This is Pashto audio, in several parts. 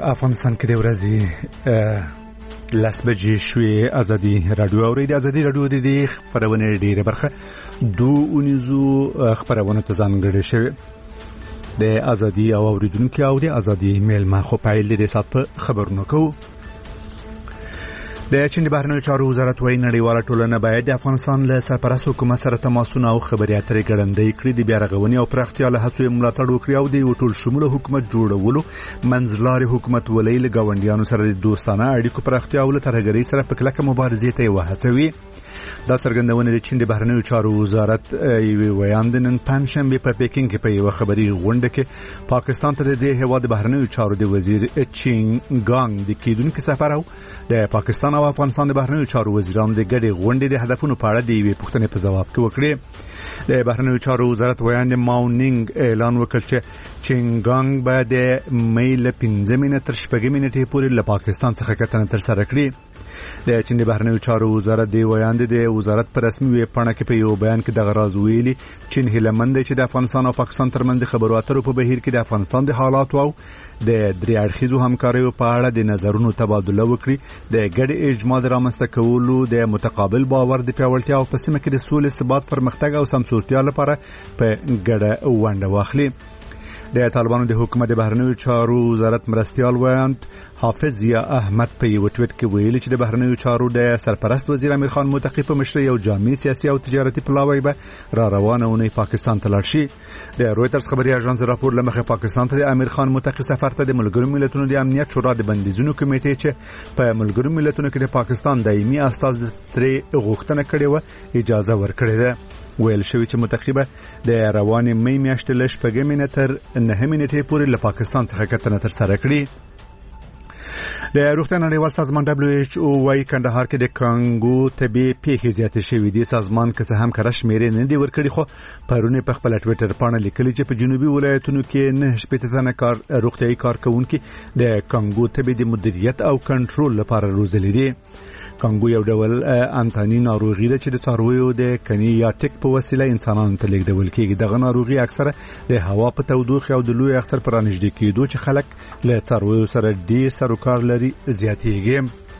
افغانستان کې د ورځې لس بجې شوې ازادي رادیو اوري. د ازادي رادیو د دې خبرونه ډیره برخه دوونیزو خبرونه ته ځانګړې شوې د ازادي او اوریدونکو او د ازادي میل ما خو پایل د سات په خبرونو کو. د چین د بهرنیو چارو وزارت وايي نړیواله ټولنه باید د افغانستان له سرپرست حکومت سره تماسونه او خبري اترې ګړندۍ کړي، د بیا رغونې او پراختیا له هڅو ملاتړ وکړي او د ټول شموله حکومت جوړولو منځلاري حکومت ولې له ګاونډیانو سره د دوستانه اړیکو پراختیا او ترهګرۍ سره په کلکه مبارزې ته وهڅوي. دا څرګندونه د چین د بهرنیو چارو وزارت ویاند نن پنځشنبه په پیکینګ کې په یو خبري غونډه کې پاکستان ته د هیواد بهرنیو چارو د وزیر چین ګانګ د کیدونکو سفر او د پاکستان او افغانستان د بهرنیو چارو وزیرانو د ګډې غونډې د هدفونو په اړه د یوې پوښتنې په ځواب کې وکړي. د بهرنیو چارو وزارت ویاند ماونینګ اعلان وکړ چې چین ګانګ به د مې له 15 تر 16 پورې له پاکستان څخه کتنه تر سره کړي. د چین د بهرنیو چارو وزارت دی ویاند د وزارت پر رسمي ویب پاڼه کې په یو بیان کې د غراز ویلي چین هیلمند چې د افغانستان او پاکستان ترمنځ خبرو اترو په بهیر کې د افغانستان د حالات او د درې اړخیزو همکاریو په اړه د نظرونو تبادله وکړي، د ګډ اجماع د رامنځته کولو، د متقابل باور د پیاوړتیا او په سیمه کې د سولې ثبات پرمختګ او سمسورتیا لپاره په ګډه ونډه واخلي. د طالبانو د حکومت د بهرنیو چارو وزارت مرستيال ویاند حافظ ضیا احمد په یو ټویټ کې ویلي چې د بهرنیو چارو د سرپرست وزیر امیر خان متقی په مشرۍ او جامع سیاسي او تجارتي پلاوی به را روانه ونی پاکستان ته لاړ شي. د رويټرز خبري اژانس راپور لمخه پاکستان ته د امیر خان متقی سفر ته د ملګرو ملتونو د امنیت شورا د بندیزونو کمیټې چې په ملګرو ملتونو کې د پاکستان دایمي استازي ترې غوښتنه کړې و اجازه ورکړې ده. ویل شوی چې متقیبه د روانې مې میاشتې له 9 تر 9 پورې له پاکستان څخه کتنه تر سره کړي. د روغتیا نړیوال سازمان WHO وايي کندهار کې د کانګو طبي پیښې زیاتې شوې دي. سازمان که څه هم کره شمیرې نه دی ورکړي، خو پرونه په خپل ټویټر باندې لیکلي چې په جنوبي ولایتونو کې 9 تنه روغتیايي کارکونکو د کانګو طبي د مدیریت او کنټرول لپاره روزلي دي. کانګو یو ډول انتاني ناروغي ده چې د څارویو د کني یا ټیک په وسیله انسانانو ته لیږدول کېږي. دغه ناروغي اکثره د هوا په تودوخه او د لوی اختر پر نږدې کېدو چې خلک له څارویو سره ډیر سروکار لري زیاتېږي.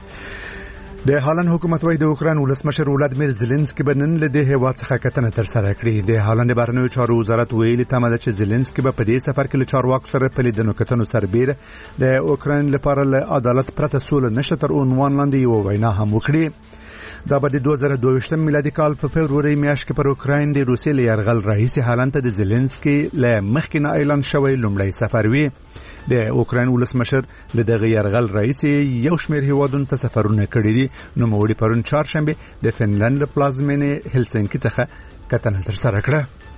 د هالند حکومت وايي د اوکراین ولسمشر ولادیمیر زيلنسکي به نن له دې هیواد څخه کتنه تر سره کړي. د هالند بهرنیو چارو وزارت ویلي تمه ده چې زيلنسکي به په دې سفر کې له چارواکو سره په لیدنو کتنو سربېره د اوکراین لپاره له عدالت پرته سوله نشته تر عنوان لاندې یو وینا هم وکړي. دا به د 2022 میلادي کال په فبروري میاشت کې پر اوکراین د روسیې له یرغل رئیس هالند ته د زيلنسکي له مخکې نه اعلان شوی لومړی سفر وي. د اوکراین ولسمشر له دغه یرغل رئیس یو شمېر هیوادونو ته سفرونه کړي دي. نو موړي پرون چهارشنبه د فنلند پلازمینې هلسنکي څخه کتنه تر سره کړه.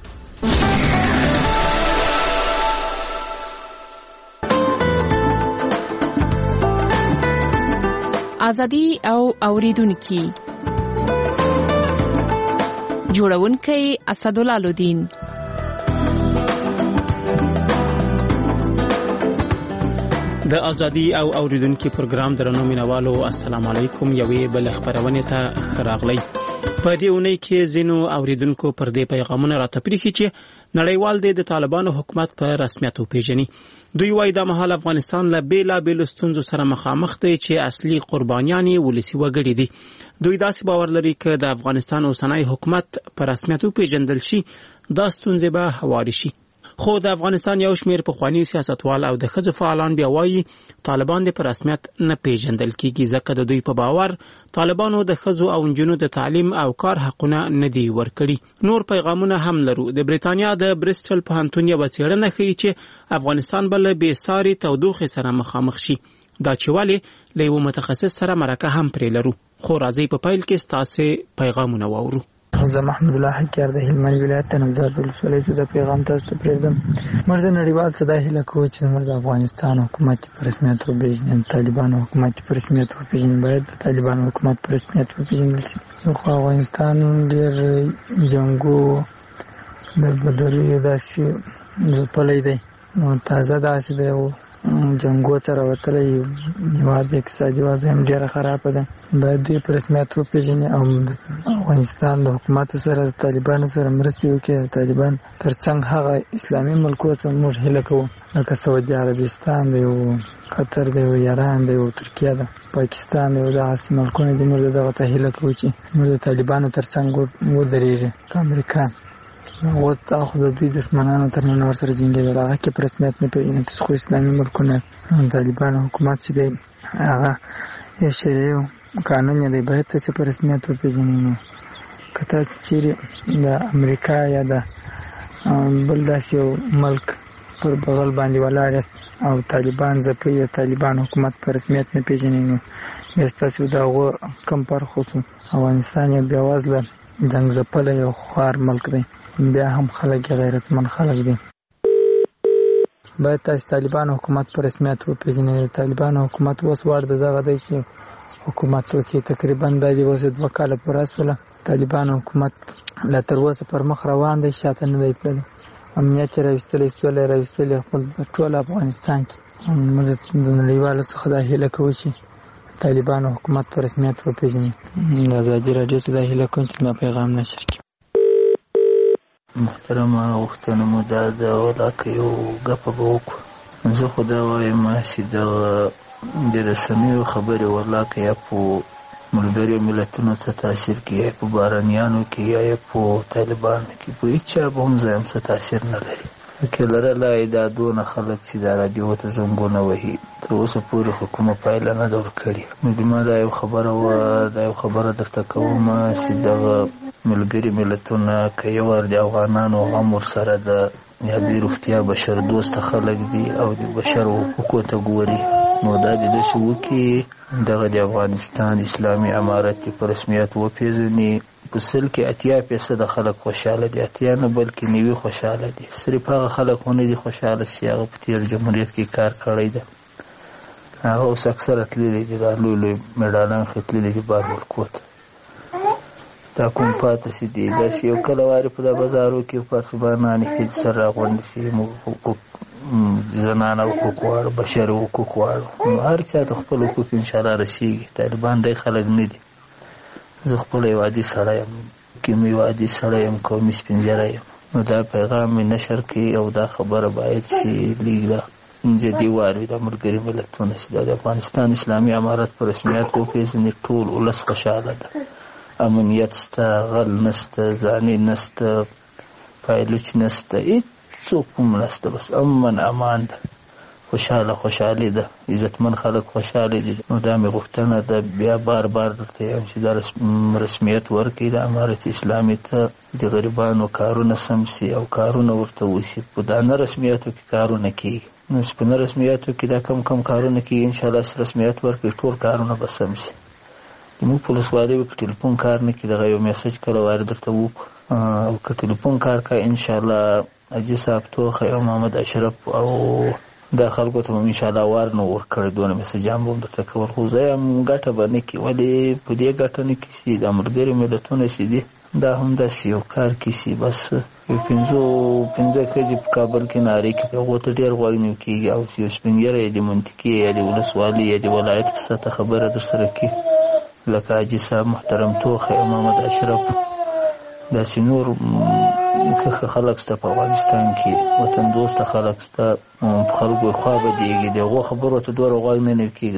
ازادي او اوریدونکو جوړونکي اسدالله الدین. د ازادي او اوریدونکو پروګرام درنو مینوالو السلام علیکم. یوې بل خبرونه ته خراغلی. په دې اونۍ کې زینو اوریدونکو پر دې پیغامونه راته پریخي چې نړیوال د طالبانو حکومت په رسمیت وپیژني. دوی وايي د مهال افغانستان له بیلابېلو ستونزو سره مخامخ دی چې اصلي قربانیان ولسی وګړي دي. دوی داسې باور لري چې د افغانستان اوسنۍ حکومت په رسمیت وپیژندل شي دا ستونزې به هواري شي. خو د افغانستان یو شمېر پخوانی سیاستوال او د ښځو فعالان بیا وایي طالبان د پر رسمیت نه پیژندل کیږي ځکه د دوی په باور طالبانو د ښځو او نجونو د تعلیم او کار حقونه نه دی ورکړي. نور پیغامونه هم لرو. د بریتانیا د بریسټل پوهنتون یو څېړنه ښیي چې افغانستان بل بې ساري تودوخې سره مخامخ شي. دا چې ولې له یو متخصص سره مرکه هم پرې لرو. خو راځي په پیل کې ستاسو پیغامونه واورو. زه محمد الله حکیار د هلمند ولایت نوزاد ولسوالۍ څخه د پیغام تاسو ته پرېږدم. موږ د نړیوال څخه د هیله کوو چې موږ د افغانستان حکومت په رسمیت وپېژني، طالبانو حکومت په رسمیت وپېژني، باید د طالبانو حکومت په رسمیت وپېژندل شي. خو افغانستان ډېر جنګو د بدریو داسې ځپلی دی، تازه داسې دی او جنګو سره وتلی هېواد د اقتصادي وضع هم ډېره خرابه ده. باید دوی په رسمیت وپېژني او افغانستان د حکومت سره د طالبانو سره مرستې وکړي. د طالبان تر څنګ هغه اسلامي ملکو څخه موږ هیله کوو لکه سعودي عربستان دی او قطر دی او ایران دی او ترکیه ده، پاکستان دی او دغسې ملکونه دي. موږ دغه څه هیله کوو چې موږ د طالبانو تر څنګ ودرېږي. که امریکا اوس دا خو د دوی دښمنانو تر نن ورسره جنګېدل، هغه کې په رسمیت نه پېژني. خو اسلامي ملکونه طالبانو حکومت چې دی هغه یو شرعي قانون یې دی، باید تاسې په رسمیت وپېژنئ. نو که تاسې چیرې د امریکا یا د بل داسې یو ملک پر بغل باندې ولاړ یاست او طالبان ځپئ یا طالبان حکومت په رسمیت نه پېژنئ، نو بیا ستاسې د هغو کم فرق وکړو. افغانستان یو بېوزله جنګ ځپلی یو خوار ملک دی، بیا هم خلک یې غیرتمند خلک دي. باید تاسې طالبانو حکومت په رسمیت وپېژنئ. د طالبانو حکومت اوس وړ د دغه دی چې حکومت وکړي. تقریبا دا دې اوس 2 کاله پوره شوله. طالبانو حکومت لا تر اوسه پر مخ روان دی، شاته نه دی تللی. امنیت یې راویستلی، سوله یې راویستلې خپل ټول افغانستان کې. موږ د نړیوالو څخه دا هیله کوو چې طالبانو حکومت په رسمیت وپېژني. د ازادي راډیو څخه دا هیله کوم چې زما پیغام نشر کړي. محترمه غوښتنه مو دا ده ولاکه یو ګپه به وکړو. زه خو دا وایم چې د رسنیو خبرې ولاکه یا په ملګرو ملتونو څه تاثیر کوي، یا په بارانیانو کې یا په طالبانو کې، په هېڅ چا به هم ځای هم څه تاثیر نه لري. که لرلی دا دونه خلک چې دا راډیو ته زنګونه وهي تر اوسه پورې حکومت پایله نه ده ورکړې. نو زما دا یو خبره وه، دا یو خبره درته کوم چې دغه ملګري ملتونه که یو وار د افغانانو غم ورسره ده یا د روغتیا بشر دوسته خلک دي او د بشر حقوقو ته ګوري، نو دا د داسې وکړي دغه د افغانستان اسلامي امارت په رسمیت وپېژني. په 80% خلک خوشحاله دي، 80 نه بلکې 90 خوشحاله دي. صرف هغه خلک ونه دي خوشحاله چې هغه په تېر جمهوریت کې کار کړی ده. هغه اوس اکثره تللي دي، دا لوی لوی میډالان ختللي دي بار ملکو ته. دا کوم پاتې چې دي داسې یو کله وارې په دا بازارو کې پارسبانانې ښځې سره راغونډې شي، موږ حقوق زنانه حقوق غواړو، بشر حقوق غواړو. نو هر چا ته خپل حقوق انشاءالله رسېږي. طالبان دی خلک نه دي. زه خپل یو عادي سړی یم، کوم یو عادي سړی یم، قومي سپین ږیری یم. نو دا پیغام مې نشر کړي او دا خبره باید چې لږ جدي واروي د ملګري ملتونه چې د افغانستان اسلامي امارت په رسمیت وپېژني. ټول ولس خوشحاله ده، امنیت شته، غل نشته، زاني نشته، پایلوچ نشته، هېڅوک هم نشته، بس امن امان ده، خوشحالي ده، عزتمن خلک خوشحاله دي. نو دا مې غوښتنه ده، بیا بار بار درته یم چې دا رسمیت ورکړي د امارت اسلامي ته، د غریبانو کارونه سم شي او کارونه ورته وشي. په دا نه رسمیتو کې کارونه کېږي، نو په نه رسمیتو کې دا کم کارونه کېږي. انشاءالله چې رسمیت ورکړي ټول کارونه به سم شي. زموږ په ولسوالیو کې ټلیفون کار نه کوي، دغه یو میسج کله وارې درته وکړو، او که ټلیفون کار کوي انشاءالله حاجي صاحب توخه او محمد اشرف او دا خلکو ته هم انشاءالله وار نه ورکړی، دونه میسجان به هم درته کول. خو زه یم ګټه به نه کړي. ولې په دې ګټه نه کړي چې د ملګري ملتونه چې دي دا هم داسې یو کار کړي چې بس یو 5 ښځې په کابل کې نارې کوي، په هغو ته ډېر غوږ نه کېږي، او چې یو سپین ږیری یا د منطقې یا د ولسوالۍ یا د ولایت په سطحه خبره در سره کړي لکه حاجي صاحب محترم توخه او محمد اشرف. داسې نور که خلک شته په افغانستان کې، وطن دوسته خلک شته، په خلکو خوا بدېږي، د هغو خبرو ته دومره غوږ نه کېږي.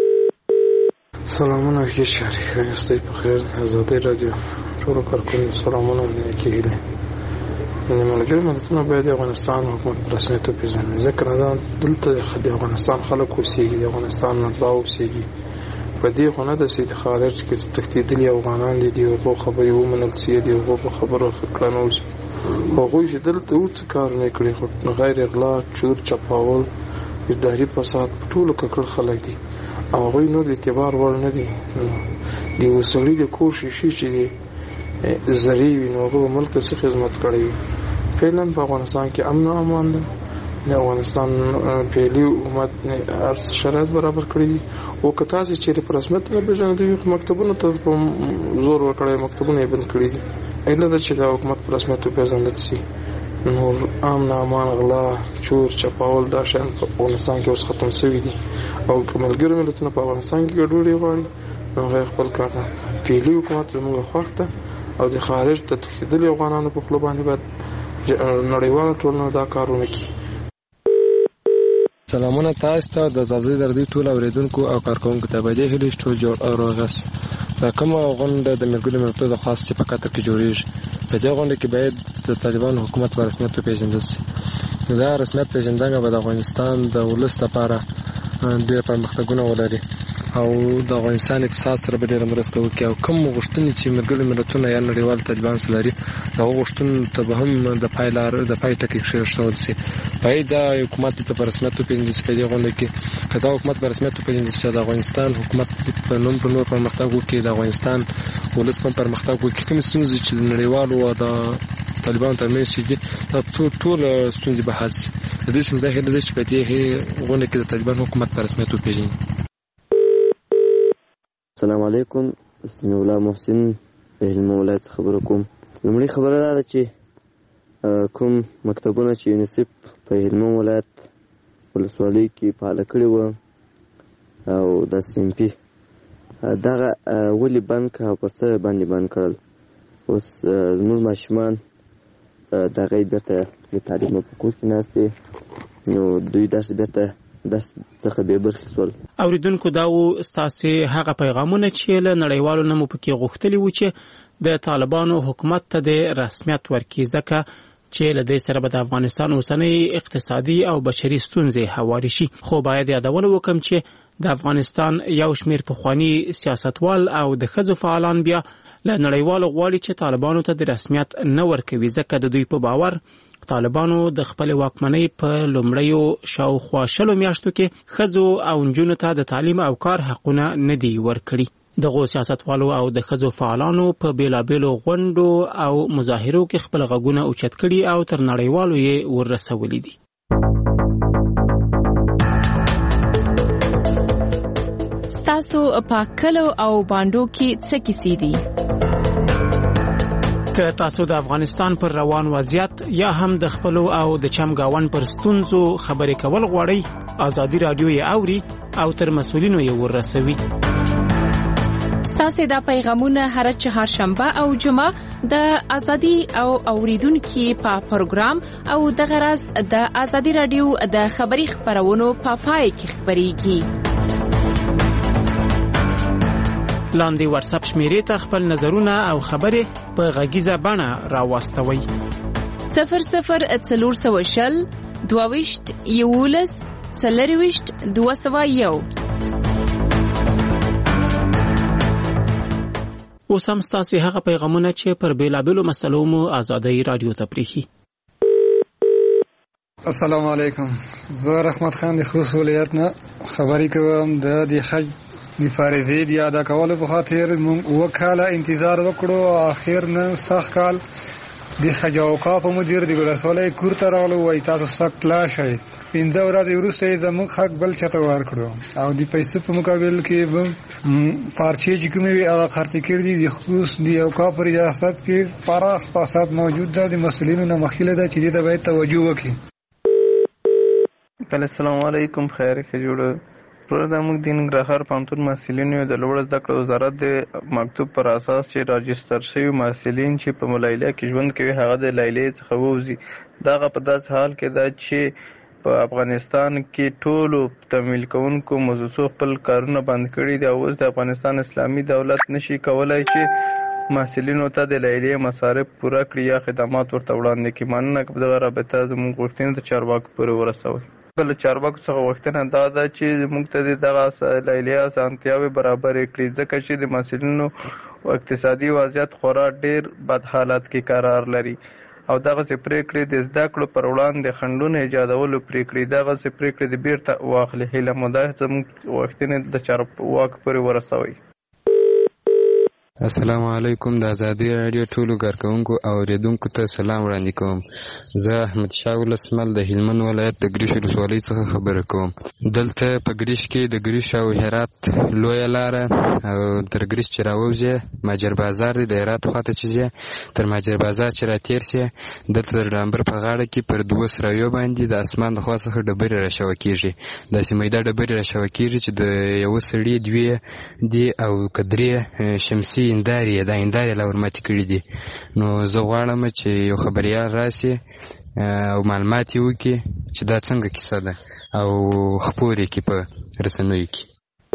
سلامونه ښې ښکاري، ښه یاستئ په خیر. ازادي راډیو ټولو کارکوونکو سلامونه او نیکې هیلې. د ملګرو ملتونه باید د افغانستان حکومت په رسمیت وپېژني، ځکه دلته د افغانستان خلک اوسېږي، د افغانستان مطبع اوسېږي. په دې خو نه ده چې د خارج کې تښتېدلي افغانان دي، د هغو خبرې ومنل شي، د هغو په خبرو کړنه وشي. هغوی چې دلته څه کار نه کړي، خو غیر اغلا، چور چپاول، اداري فساد په ټولو ککړ خلک دي، او هغوی نور د اعتبار وړ نه دي. د یو سړي د کور شیشې چې دی زرې وي، نو هغه ملک ته څه خدمت کړی وي. فعلا په افغانستان کې امن او امان ده. د افغانستان فعلي حکومت شرایط برابر کړي دي. او که تاسې چېرې په رسمیت نه پېژنئ، دوی مکتبونو ته زور ورکړی، مکتبونه یې بند کړي دي. علت ده چې د حکومت په رسمیت وپېژندل شي. نور عام نامان غلا چور چپاول دا شان په افغانستان کې اوس ختم شوی دي او کوملګر ملتونه په افغانستان کې ګډوډي غواړي نو هغه خپل کار ته پیلي حکومت زموږ خوښته او د خارج ته تښتېدلي افغانانو په خپل باندې باید نړیواله ټولنه دا کارونه کوي. سلامونه تاسو ته د زړه دردي ټول اوریدونکو او کارکونکو ته باید هیله شته جوړ او راغس دا کوم غونډه د ملګرو ملتونو د خاص چې په قطر کې جوړیږي په دې غونډه کې باید د طالبانو حکومت په رسمیت وپیژندل شي. دا رسمیت پیژندنه به د افغانستان د ولس لپاره ډېر پرمختګونه ولري او د افغانستان اقتصاد سره به ډېره مرسته وکړي او کوم غوښتنې چې ملګرو ملتونه یا نړیوال طالبان لري هغه غوښتنې ته به هم د پای ټکی کېښودل شي. باید دا حکومت ته په رسمیت وپیژندل شي. په دې غونډه کې که دا حکومت په رسمیت وپیژندل شي د افغانستان حکومت په نور پرمختګ وکړي د افغانستان ولس په پرمختګ وکړي. کومې ستونزې چې د نړیوالو او د طالبانو ترمنځ شي دا ټول ستونزې به حل شي. د دې څخه دا هیله ده چې په دې غونډه کې د طالبان حکومت په رسمیت وپیژني. السلام علیکم، اسمي الله محسن د هلمند ولایت خبرو کوم. لومړی خبره دا ده چې کوم مکتبونه چې یونیسف په هلمند ولایت ولسوالۍ کې فعاله کړي وو او د سیمپي دغه ولې بند که او پر څه باندې بند کړل. اوس زموږ ماشومان دغه بیرته د تعلیم په کور کې ناست دي نو دوی داسې بیرته داس څخه به برخې سول. اوریدونکو دا و ستاسې هغه پیغامونه چې له نړیوالو نه مو پکې غوښتلي وو چې د طالبانو حکومت ته د رسمیت ورکړي ځکه چې له دې سره به د افغانستان اوسنۍ اقتصادي او بشري ستونزې هواري شي. خو باید یادونه وکړم چې د افغانستان یو شمېر پخواني سیاستوال او د ښځو فعالان بیا له نړیوالو غواړي چې طالبانو ته د رسمیت نه ورکوي ځکه د دوی په باور طالبانو د خپل واکمنۍ په لومړیو شاوخوا 20 میاشتو کې ښځو او نجونو ته د تعلیم او کار حقونه نه دي ورکړي. دغه سیاستوالو او د ښځو فعالانو په بیلابیلو غونډو او مظاهرو کې خپل غږونه اوچت کړي او تر نړیوالو یې ورسولي دي. ستاسو په کلو او باندو کې څه کیسې دي؟ که تاسو د افغانستان پر روان وضعیت یا هم د خپلو او د چمګاون پر ستونزو خبرې کول غواړئ، ازادي رادیو یې اوري او تر مسؤلینو یې ورسوي. ستاسو دا پیغامونه هر چهارشنبه او جمعه د ازادي او اوریدونکو په پروګرام او د غرض د ازادي رادیو د خبري خبرونو په پای کې خبريږي. لاندې واتس اپ شمیرې ته خپل نظرونه او خبرې په غږیزه بڼه راوستوئ. 0040 22 11 201. اوس هم ستاسې هغه پیغامونه چې پر بیلابیلو مسلو مو ازادۍ رادیو ته پریښي. السلام علیکم، زه رحمت خان د خوست ولایت نه خبرې کوم. د حج د فارزې د ادا کولو په خاطر موږ وکاله انتظار وکړو. اخر نن سخت کال د حج اوقاف مدیر د ولسوالۍ کور ته راغلو، وایي تاسو سخت لا شئ. 15 ورځې وروسته زموږ حق بل چاته ورکړو او د پیسو په مقابل کې فارچې چې کومې وي هغه خرڅ کړي دي. د خوست د اوقاف په ریاست کې پراخ فساد موجود ده. د مسؤلینو نه مخکې ده چې دې ته باید توجه وکړي. السلام علیکم، خیر ښه جوړه پروګرام موږ د ننګرهار پوهنتون محصلینو د لوړ زده کړو وزارت د مکتوب پر اساس چې راجستر شوي محصلین چې په ملایله کې ژوند کوي هغه د لایلې څخه ووځي. دغه په داس حال کې ده چې په افغانستان کې ټولو تمویل کوونکو موضوع خپل کارونه بند کړي دي او اوس د افغانستان اسلامي دولت نشي کولای چې محصلینو ته د لایلې مصارف پوره کړي یا خدمات ورته وړاندې کړي. مننه که دغه رابطه زموږ غوښتنې د چارواکو پورې ورسوي. بل چارواکو څخه غوښتنه دا ده چې موږ ته دغه لایلې اسانتیاوې برابرې کړي ځکه چې د محصلینو اقتصادي وضعیت خورا ډېر بد حالت کې قرار لري او دغسې پرېکړې د زده کړو پر وړاندې خنډونه ایجادولو پرېکړې دغسې پرېکړې د بیرته واخلي. هیله مو ده زموږ غوښتنې د چارواکو پورې ورسوي. السلام علیکم. د ازادي رادیو ټولو کارکونکو او اوریدونکو ته سلام وړاندې کوم. زه احمد شاه ولسمل د هلمند ولایت د ګریش ولسوالۍ څخه خبره کوم. دلته په ګریش کې د ګریش او هرات لویه لاره او تر ګریش چې راووځې ماجر بازار دی، د هرات خواته چې ځې تر ماجر بازار چې راتېر سې دلته د ډامبر په غاړه کې پر دوه سرايو باندې د اسمان د خوا څخه ډبرې راشوه کېږي. داسې میده ډبرې راشوه کېږي چې د یوه سړي دوې دي او که درې شمسي هندارې دا هندارې لا ورماتې کړي دي. نو زه غواړم چې یو خبریال راسي او معلومات یې وکړي چې دا څنګه کیسه ده او خپور یې کړي په رسنیو کې.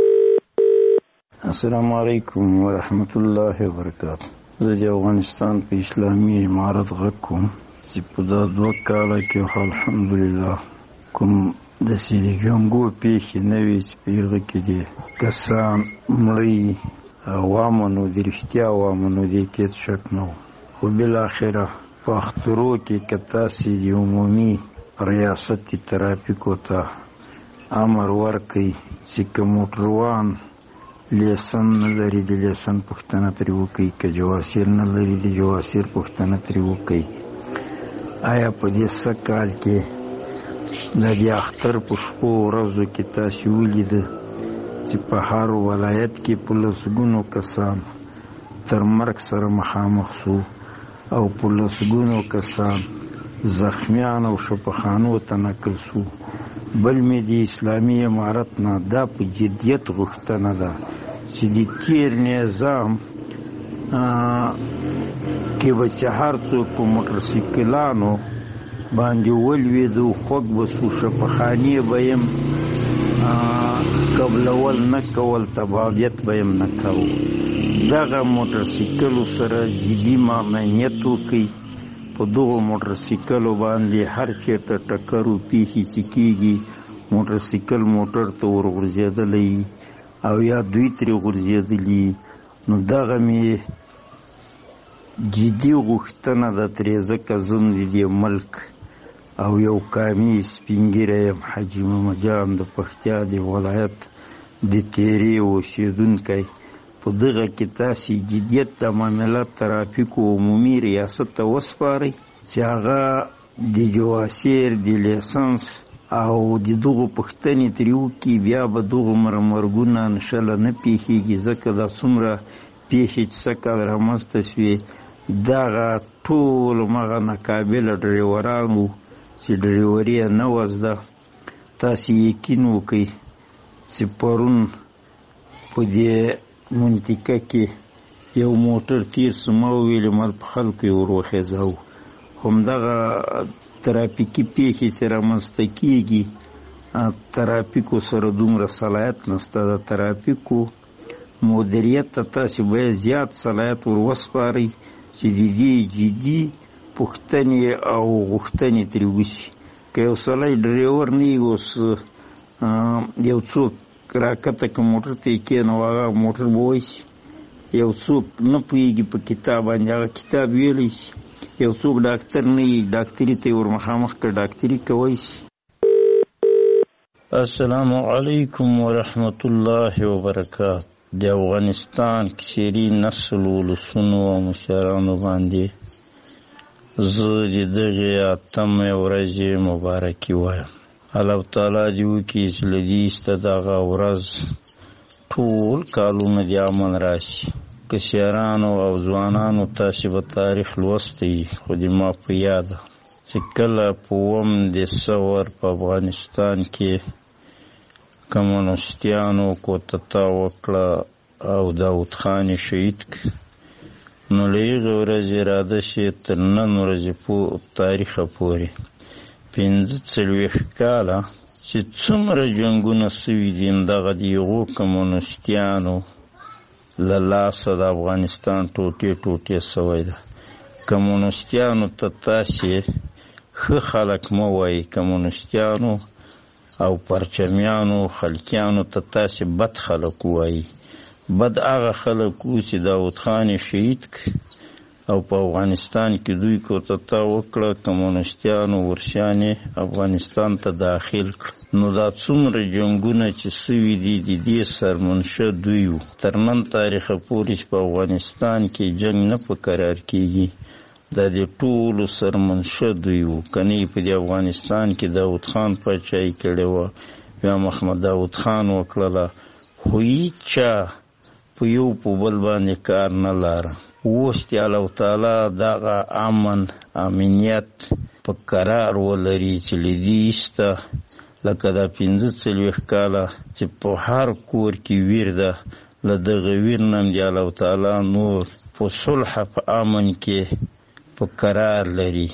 السلام علیکم ورحمت الله وبرکاته. زه د افغانستان په اسلامي امارت غږ کوم چې په دا 2 کاله کې الحمدلله کوم داسې د جنګو پیښې نه وې چې په هغه کې دي کسان مړه وامنو د رښتیا وامنو دې کې شک نه و. خو بالاخره په اخترو کې که تاسې د عمومي ریاست ترافیکو ته امر ورکئ چې که موټروان لیسن نه لري د لیسن پوښتنه ترې وکئ، که جواسیر نه لري د جواسیر پوښتنه ترې وکئ. آیا په دې څه کال کې د دې اختر په شپو ورځو کې تاسې ولیده چې په هر ولایت کې په لسګونو کسان تر مرګ سره مخامخ شو او په لسګونو کسان زخمیان او شفاخانو ته نقل شو. بل مې د اسلامي امارت نه دا په جدیت غوښتنه ده چې د تیر نظام کې به چې هر څوک په موټرسایکلانو باندې ولوېدو خوږ به شو شفاخانې به یم قبلول نه کول، تبعیت به یم نه کوو. دغه موټرسایکلو سره جدي مامنیت وکړي. په دغو موټرسایکلو باندې هر چېرته ټکر و پیښې چې کېږي موټرسایکل موټر ته ورغورځېدلی او یا دوی ترې غورځېدلي. نو دغه مې جدي غوښتنه ده ترې، ځکه زم د دې ملک او یو قامي سپینګیری یم. حاجي محمد جان د پکتیا د ولایت د تیرې اوسېدونکی. په دغه کې تاسې جدیت د معاملات ترافیکو عمومي ریاست ته وسپارئ چې هغه د جواسیر د لیسنس او د دغو پوښتنې ترې وکړي. بیا به دغو مرګونه انشاءالله نه پیښېږي، ځکه دا څومره پیښې چې څه کال رامنځته شوې دغه ټول مغه ناقابله ډریوران وو چې ډریوري یې نه وه زده. تاسې یقین وکئ چې پرون په دې منطقه کې یو موټر تیر سو، ما وویلې مال په خلکو یې ور وخېځاو. همدغه ترافیکي پیښې چې رامنځته کېږي ترافیکو سره دومره صلاحیت نشته. د ترافیکو مدیریت ته تاسې باید زیات صلاحیت ور وسپارئ چې د دې جدي پوښتنې او غوښتنې ترې وشي. که یو سړی ډریور نه وي، اوس یو څوک راکته که موټر ته یې کېنو هغه موټر به وایسي. یو څوک نه پوهېږي په کتاب باندې هغه کتاب ویلی شي. یو څوک ډاکټر نه وي ډاکټري ته یې ور مخامخ که ډاکټري کوی شي. السلام علیکم ورحمت الله وبرکاته. د افغانستان کشري نسل ولسونو او مشرانو باندې زه د دغې 8مې ورځې مبارکي وایم. الله تعالی دې وکړي چې له دې ایسته دغه ورځ ټول کالونه د امن راشي. کشرانو او ځوانانو تاسې به تاریخ لوستی، خو د ما په یاده چې کله په 1 دسمبر په افغانستان کې کمونیستیانو کودتا وکړه او داود خان یې شهید کړ، نو له هغې ورځې اراده شي تر نن ورځې تاریخه پورې 45 کاله چې څومره جنګونه سوي دي همدغه د هغو کمونیستیانو له لاسه د افغانستان ټوټې ټوټې سوی ده. کمونیستیانو ته تاسې ښه خلک مه وایي، کمونیستیانو او پرچمیانو خلکیانو ته تاسې بد خلک وایي. بد هغه خلک وو چې داود خان یې شهید کړ او په افغانستان کې دوی کوتتا وکړه، کمونستیانو ورشانې افغانستان ته داخل کړ. نو دا څومره جنګونه چې سوي دي د دې سرمنشه دوی وو. تر نن تاریخه پورې په افغانستان کې جنګ نه په قرار کېږي، دا د ټولو سرمنشه دوی وو. کنی په دې افغانستان کې داود خان پاچاهي کړې وه، بیا محمد داود خان وکړله، خو هیچا په یو په بل باندې کار نه لاره. اوس چې الله تعالی دغه امنیت په قرار ولري چې له دې ایسته لکه دا 45 کاله چې په هر کور کې ویر ده، له دغه ویر نه د الله تعالی نور په صلح په امن کې په قرار لري.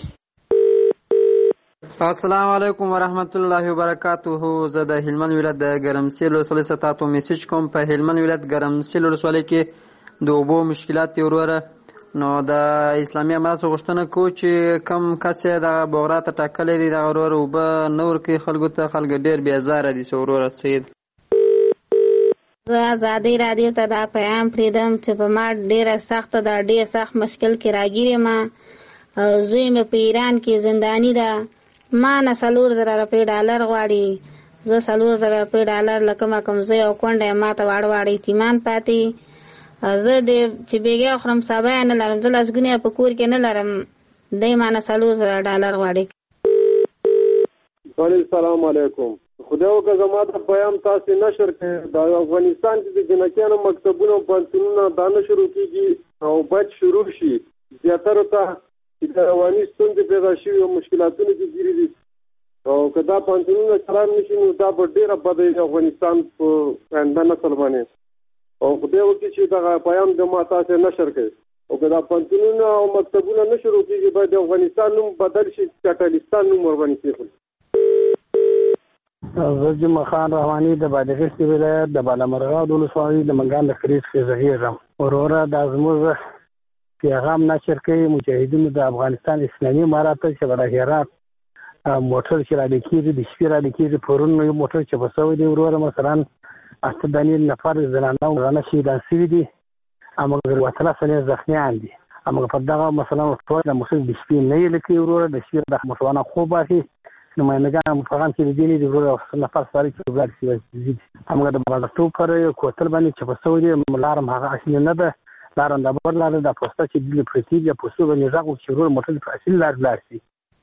السلام علیکم ورحمت الله وبرکاته. زه د هلمند ولایت د ګرمسیر ولسوالۍ څخه تاسو میسج کوم. په هلمند ولایت ګرمسیر ولسوالۍ کې د اوبو مشکلات دی وروره. نو د اسلامي اماراتو غوښتنه کوو چې کم کس یې دغه بغرا ته ټاکلی دی، دغه وروره اوبه نه ورکوي خلکو ته، خلک ډېر بېزاره دي. وروره سید زه ازادۍ راډیو ته دا پیغام پرېږدم چې په ما ډېره سخته ده، ډېر سخت مشکل کې راګیر یم او زوی مې په ایران کې زنداني ده. ما نه 4,000 روپۍ ډالر غواړي. زه 4,000 روپۍ ډالر له کومه کوم ځای او کونډه یم، ما ته واړه واړه یتیمان پاتې. زه د چې بیګا خورم سبا نه لرم، زه لسګونې په کور کې نه لرم، دی ما نه 4,000 ډالر غواړي. السلام علیکم. خدای وکړه زما د پیغام تاسې نشر کړئ. د افغانستان کې د جنکیانو مکتبونه او پوهنتونونه دا نه شروع کېږي او باید شروع شي. زیاترو ته چې د رواني ستونزې پیدا شوي او مشکلاتونه کې ګیري دي، او که دا پوهنتونونه چلان نه شي نو دا به ډېره بده د افغانستان په آینده نسل باندې. او خدای وکړي چې دغه پیغام د ما تاسې نشر کړئ. او که دا پوهنتونونه او مکتبونه نه شروع کېږي باید د افغانستان نوم بدل شي، چټلستان نوم ورباندې کېښودل. زه جمعه خان رحماني د بادغیس ولایت د بالامرغاب ولسوالۍ د منګان د خریج کې زغیږم. وروره دا زموږ پیغام نشر کوي مجاهدینو د افغانستان اسلامي امارات چې د هرات موټر چې را لیکېږي، د شپې را لیکېږي، پرون یو موټر چې په سوی دی وروره مثلا 8 نفر زنانه او زنانه شهیدان شوي دي، مګر 13 زخمیان دي. مګر په دغه مثلا ټول د مسلمان د شپې نه یې لیکي وروره، د شپې د مسلمانانو خوب باسي. نمایندګان مفغان کې دي نه دي وروره نفر سره چې بلاد شي. مګر د بغداد پر کوتل باندې چې په سوی دی لارم هغه اصلي نه ده، لارم د بر لار د پوسټه چې د پرتیګه پوسټو باندې ځاغو چې وروره موټر په اصلي لار بلاد شي.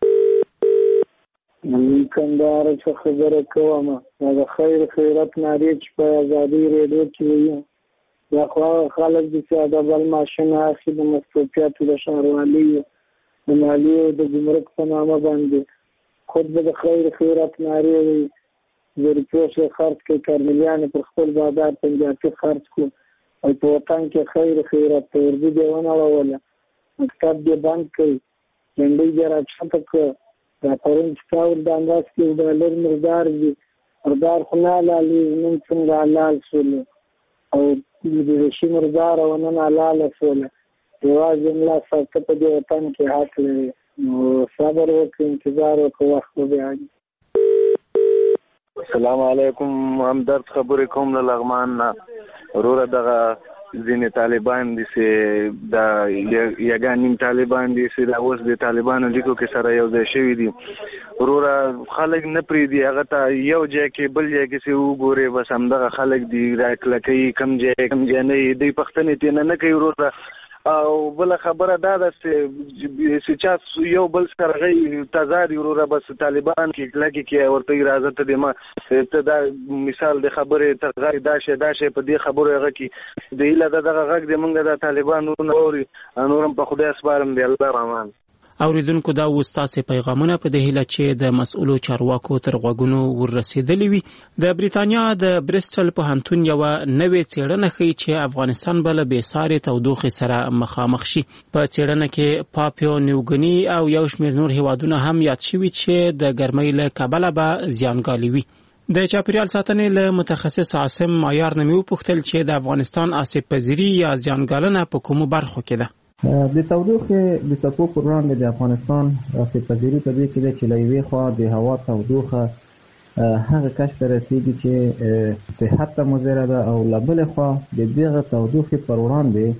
کندهار څخه خبره کوم. دا خیر خیرات ناری چې په ازادي ریډیو کې وي، دا خو خلک دي چې د بل ماشین اخی د مصروفیاتو د ښاروالۍ د مالیې او د ګمرک په نامه باندې خود به د خیر خیرات ناری وي، د روپیو خرڅ کوي، کارملیان پر خپل بازار پنجابي خرڅ کو او په وطن کې خیر خیرات ته ورځي دی ونړوله، مکتب دې بند کړي، جنډۍ دې راچته کړه. دا پرون چې کاول د انداز کې ډالر مردار دي، مردار خو نه حلالي، نن څنګه حلال شول او د رشي مردار او نن حلال شول. یوازې ملا ساکه په دې وطن کې حق لري. نو صبر وکړئ، انتظار وکړئ، وخت به بیا راځي. السلام علیکم. همدرد خبرې کوم له لغمان نه. وروره دغه ځینې طالبان دي چې دا یګان نیم طالبان دي چې دا اوس د طالبانو لیکو کې سره یو ځای شوي دي. وروره خلک نه پرېږدي هغه ته یو ځای کې بل ځای کې چې وګورې، بس همدغه خلک دي راکلکوي، کم ځای نه دوی پوښتنې ترېنه نه کوي وروره. او بله خبره دا ده چې چا یو بل سره غي تضاد وروره، بس طالبان کې کلکې کې ورته راځه ته د ما ته دا مثال د خبرې ته غي دا شی په دې خبرو هغه کې د ایله دغه غږ د موږ د طالبانو نوري نورم په خدای سپارم دی الله رحمان. اوریدونکو دا وستاسې پیغامونه په دې هیله چې د مسؤلو چارواکو تر غوږونو ورسېدلې وي. د بریتانیا د بریسټل پوهنتون یو نوې څېړنه ښیي چې افغانستان به له بېسارې تودوخې سره مخامخ شي. په څېړنه کې پاپیو نیوګني او یو شمېر نور هیوادونه هم یاد شوي چې د ګرمۍ له کبله به زیانګالي وي. د چاپیریال ساتنې له متخصص عاصم معیار نه مې وپوښتل چې د افغانستان آسیب پذیري یا زیانګالنه په کومو برخو کې ده. د تودوخې د څپو پر وړاندې د افغانستان آسیب پذیري په دې کې ده چې له یوې خوا د هوا تودوخه هغه کچې ته رسېږي چې صحت ته مضره ده، او له بلې خوا د دغه تودوخې پر وړاندې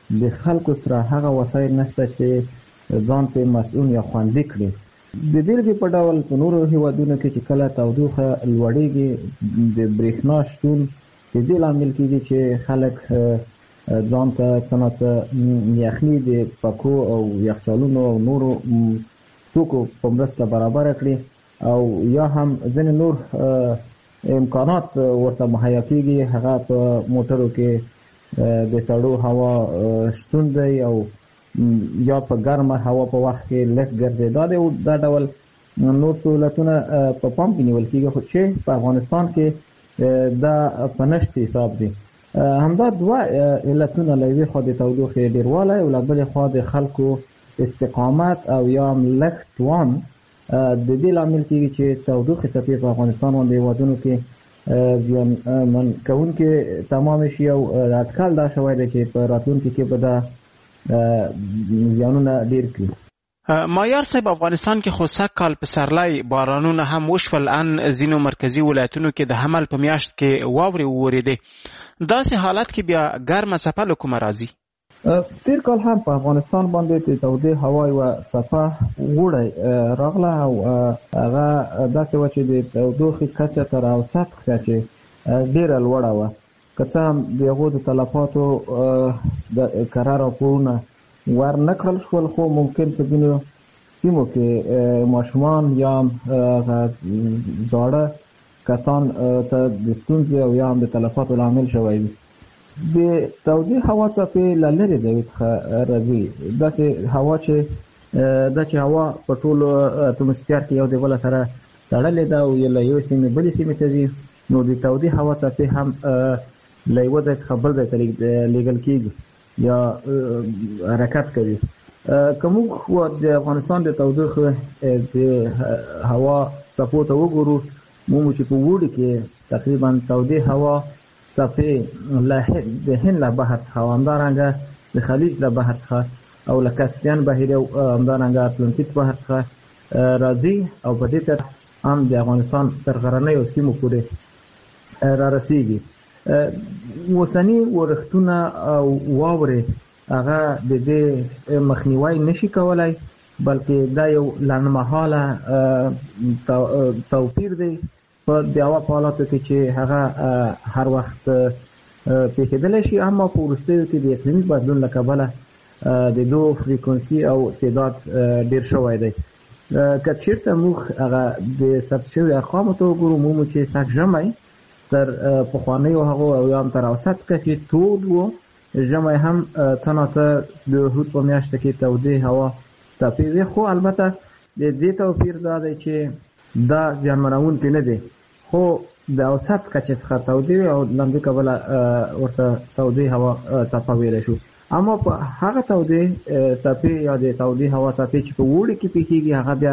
د خلکو سره هغه وسایل نشته چې ځان په مسؤل یا خوندي کړي. د بیلګې په ډول په نورو هیوادونو کې چې کله تودوخه لوړېږي د برېښنا شتون د دې لامل کېږي چې خلک ځان ته څه نه څه یخني د پکو او یخچالونو او نورو توکو په مرسته برابره کړي او یا هم ځینې نور امکانات ورته مهیا کېږي هغه په موټرو کې د سړو هوا شتون دی او یا په ګرمه هوا په وخت کې لږ ګرځېدا دا ډول نور سهولتونه په پام کې نیول کېږي خو چې په افغانستان کې دا په نشت حساب دي. همدا دوه علتونه له یوې خوا د تودوخې ډېروالی او له بلې خوا د خلکو استقامت او یا لږ توان د دې لامل کېږي چې تودوخې څپې په افغانستان باندې هېوادونو کې زیانمن کوونکې تمام شي او اټکل دا شوی دی چې په راتلونکي کې به دا زیانونه ډېر کړي. مایار صاحب افغانستان کې خو سږ کال پسرلی بارانونه هم وشول ان ځینو مرکزي ولایتونو کې د حمل په میاشت کې واورې وورېدې. داسې حالت کې بیا ګرمه څپه له کومه راځي؟ تېر کال هم په افغانستان باندې د تودې هوا یوه څپه وړی راغله او هغه داسې وه چې د تودوخې کچه تر اوسط کچې ډېره لوړه وه. که څه هم د هغو د تلفاتو د کره راپورونه ور نه کړل شول خو ممکن په ځینو سیمو کې ماشومان یا زاړه کسان ته د ستونزې او یا هم د تلفاتو لامل شوی وي. د تودې هوا څپې له لرې ځایو څخه راځي. داسې هوا چې هوا په ټولو اتموسفیر کې یو د بله سره تړلې ده او له یوې سیمې بلې سیمې ته ځي نو د تودې هوا څپې هم له یوه ځای څخه بل ځای ته لیږل کېږي یا حرکت کوي. که موږ د افغانستان د تودوخې د هوا څپو ته وګورو مومو چې په اوړي کې تقریبا تودې هوا څپې د هند له بحر څخه او همدارنګه د خلیج له بحر څخه او له کاسپیان بحیرې او همدارنګه اتلانتیک بحر څخه راځي او په دې تر هم د افغانستان تر غرنیو سیمو پورې را رسېږي. اوسني ورښتونه او واورې هغه د دې مخنیوی نشي کولی بلکې دا یو لنډمهاله توپیر دی په د هوا په حالاتو کې چې هغه هر وخت پیښېدلی شي اما په وروستیو کې د اقلیمي بدلون له کبله د دو فریکونسي او تعداد ډېر شوی دی. که چېرته موږ هغه د ثبت شوي ارقامو ته وګورو مومو چې سږ ژمی تر پخوانیو هغو او یا هم تر اوسط کچې تود و. ژمی هم څه ناڅه د هود په میاشته کې تودې هوا څپې وې خو البته د دې توپیر دا دی چې دا زیانمنونکی نه دی خو د اوسط کچې څخه تودې وې او له همدې کبله ورته تودې هوا څپه ویلی شو. اما په هغه تودې څپې یا د تودې هوا څپې چې په اوړي کې پیښېږي هغه بیا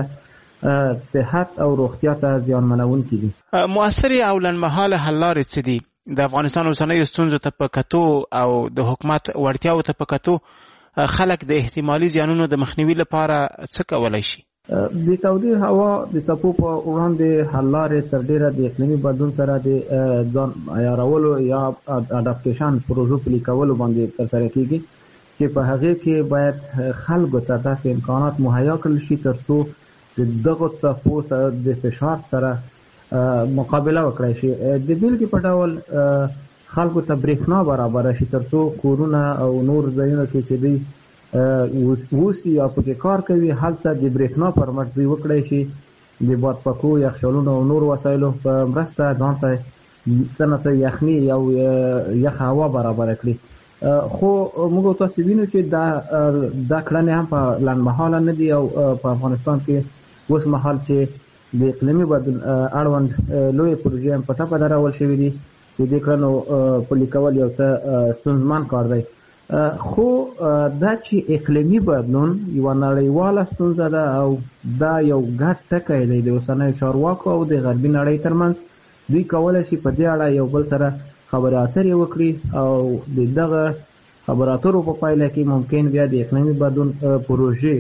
صحت او روغتیا ته زیانمنونکي دي. مؤثرې او لنډمهاله حل لارې څه دي؟ د افغانستان اوسنیو ستونزو ته په کتو او د حکومت وړتیاو ته په کتو خلک د احتمالي زیانونو د مخنیوي لپاره څه کولی شي؟ د تودې هوا د څپو په وړاندې حل لارې تر ډېره د اقلیمي بدلون سره د ځان عیارولو یا اډاپټیشن پروژو پلي کولو باندې ترسره کېږي چې په هغې کې باید خلکو ته داسې امکانات مهیا کړل شي تر څو د دغو څپو سره د فشار سره مقابله وکړای شي. د بیلګې په ډول خلکو ته برېښنا برابره شي تر څو کورونه او نور ځایونه کې چې دوی اوسي یا پکې کار کوي هلته د برېښنا پر مټ دوی وکړای شي د باد پکو یخچالونو او نور وسایلو په مرسته ځان ته څه نه څه یخني او یخه هوا برابره کړي. خو موږ تاسو وینو چې دا کړنې هم په لنډمهاله نه دي او په افغانستان کې اوس مهال چې د اقلیمي بدلون اړوند لویې پروژې هم په ټپه درول شوي دي چې دې کړنو پلي کول یو څه ستونزمن کار دی. خو دا چې اقلیمي بدلون یوه نړیواله ستونزه ده او دا یو ګډ ټکی دی د اوسنیو چارواکو او د غربي نړۍ ترمنځ. دوی کولی شي په دې اړه یو بل سره خبرې اترې وکړي او د دغه خبرې اترو په پایله کې ممکن بیا د اقلیمي بدلون پروژې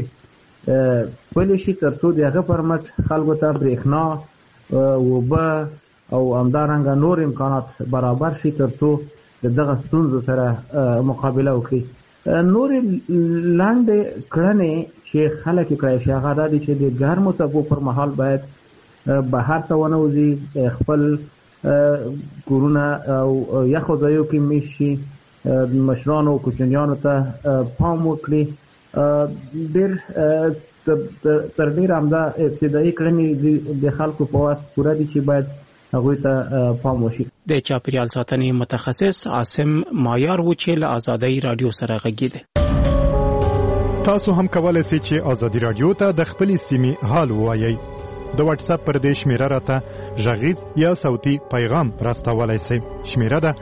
پلي شي تر څو د هغه پر مټ خلکو ته برېښنا اوبه او همدارنګه نور امکانات برابر شي تر څو د دغه ستونزو سره مقابله وکړي. نور لاندې کړنې چې خلک کړی شي هغه دا دي چې د ګرمو څپو پر مهال باید بهر ته ونه وځي، خپل کورونه او یخو ځایو کې میشت شي، مشرانو او کوچنیانو ته پام وکړي. ډېر تر ډېره همدا ابتدایي کړنې د خلکو په واس پوره دي چې باید هغوی ته پام وشي. د چاپیریال ساتنې متخصص عاصم مایار و چې له آزادۍ رادیو سره غږیده. تاسو هم کولای شئ چې آزادۍ رادیو ته د خپل سیمې حال ووایئ. د واتس اپ پر دې شمیره راته غږیز یا صوتي پیغام راستولای شئ. شمیره ده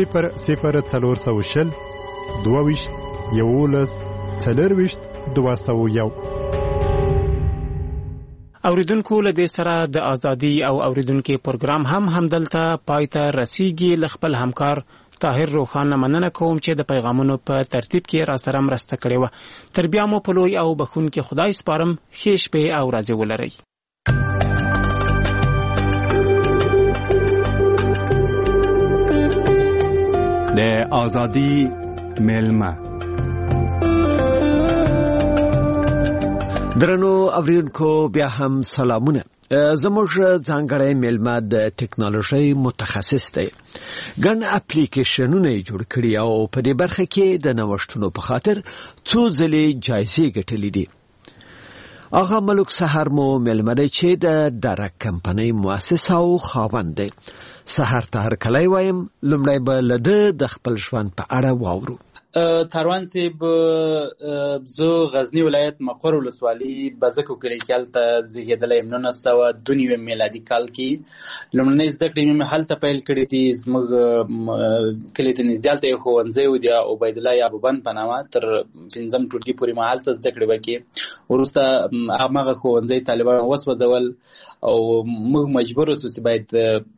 00420 22 11 40 201. اوریدونکو له دې سره د ازادي او اوریدونکو پروګرام هم دلته پایته رسیږي. ل خپل همکار طاهر روخان مننه کوم چې د پیغامونو په ترتیب کې را سره مرسته کړې و. تر بیا مو په لوی او بخون کې خدای سپارم. ښه شپه او ورځ ولرئ. د ازادي ملما درنو اوریدونکو بیا هم سلامونه. زموږ ځانګړی ملما د ټکنالوژي متخصص دی. ګڼ اپلیکیشنونه جوړ کړي او په دې برخه کې د نوښتونو په خاطر څو ځلې جایزې ګټلې دي. آغا ملک سحر مو ملما دی چې د ډارک کمپنۍ مؤسس او خاوند دی. سحر ته هر کله وایم لومړی به لده د خپل ژوند په اړه واورو. تاروان صاحب زه غزنی ولایت مقر ولسوالي بزکو کلی کې هلته زیږېدلی یم 1992 میلادي کال کې. لومړنۍ زده کړې مې هلته پیل کړې دي. زموږ کلي ته نږدې هلته یو ښوونځی و د عبیدالله یعقوبان په نامه. تر 5م ټولګي پورې ما هلته زده کړې وکړې. وروسته هماغه ښوونځی طالبانو وسوځول او موږ مجبور شو چې باید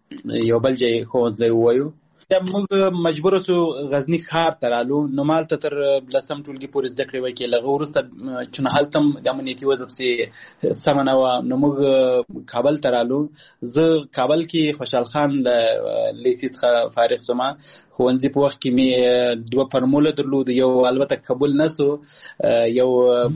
یو بل ځای ښوونځی ووایو. موږ مجبور شو غزنی ښار ته رالو. نو مالته تر 10م ټولګي پورې زده کړې وکړې. له هغه وروسته چې هلته هم د امنیتي وضع پسې سمه نه وه نو موږ کابل ته رالو. زه کابل کې خوشحال خان له لیسې څخه فارغ شوم. ښوونځي په وخت کې مې 2 فرموله درلود. یو البته قبول نه سو، یو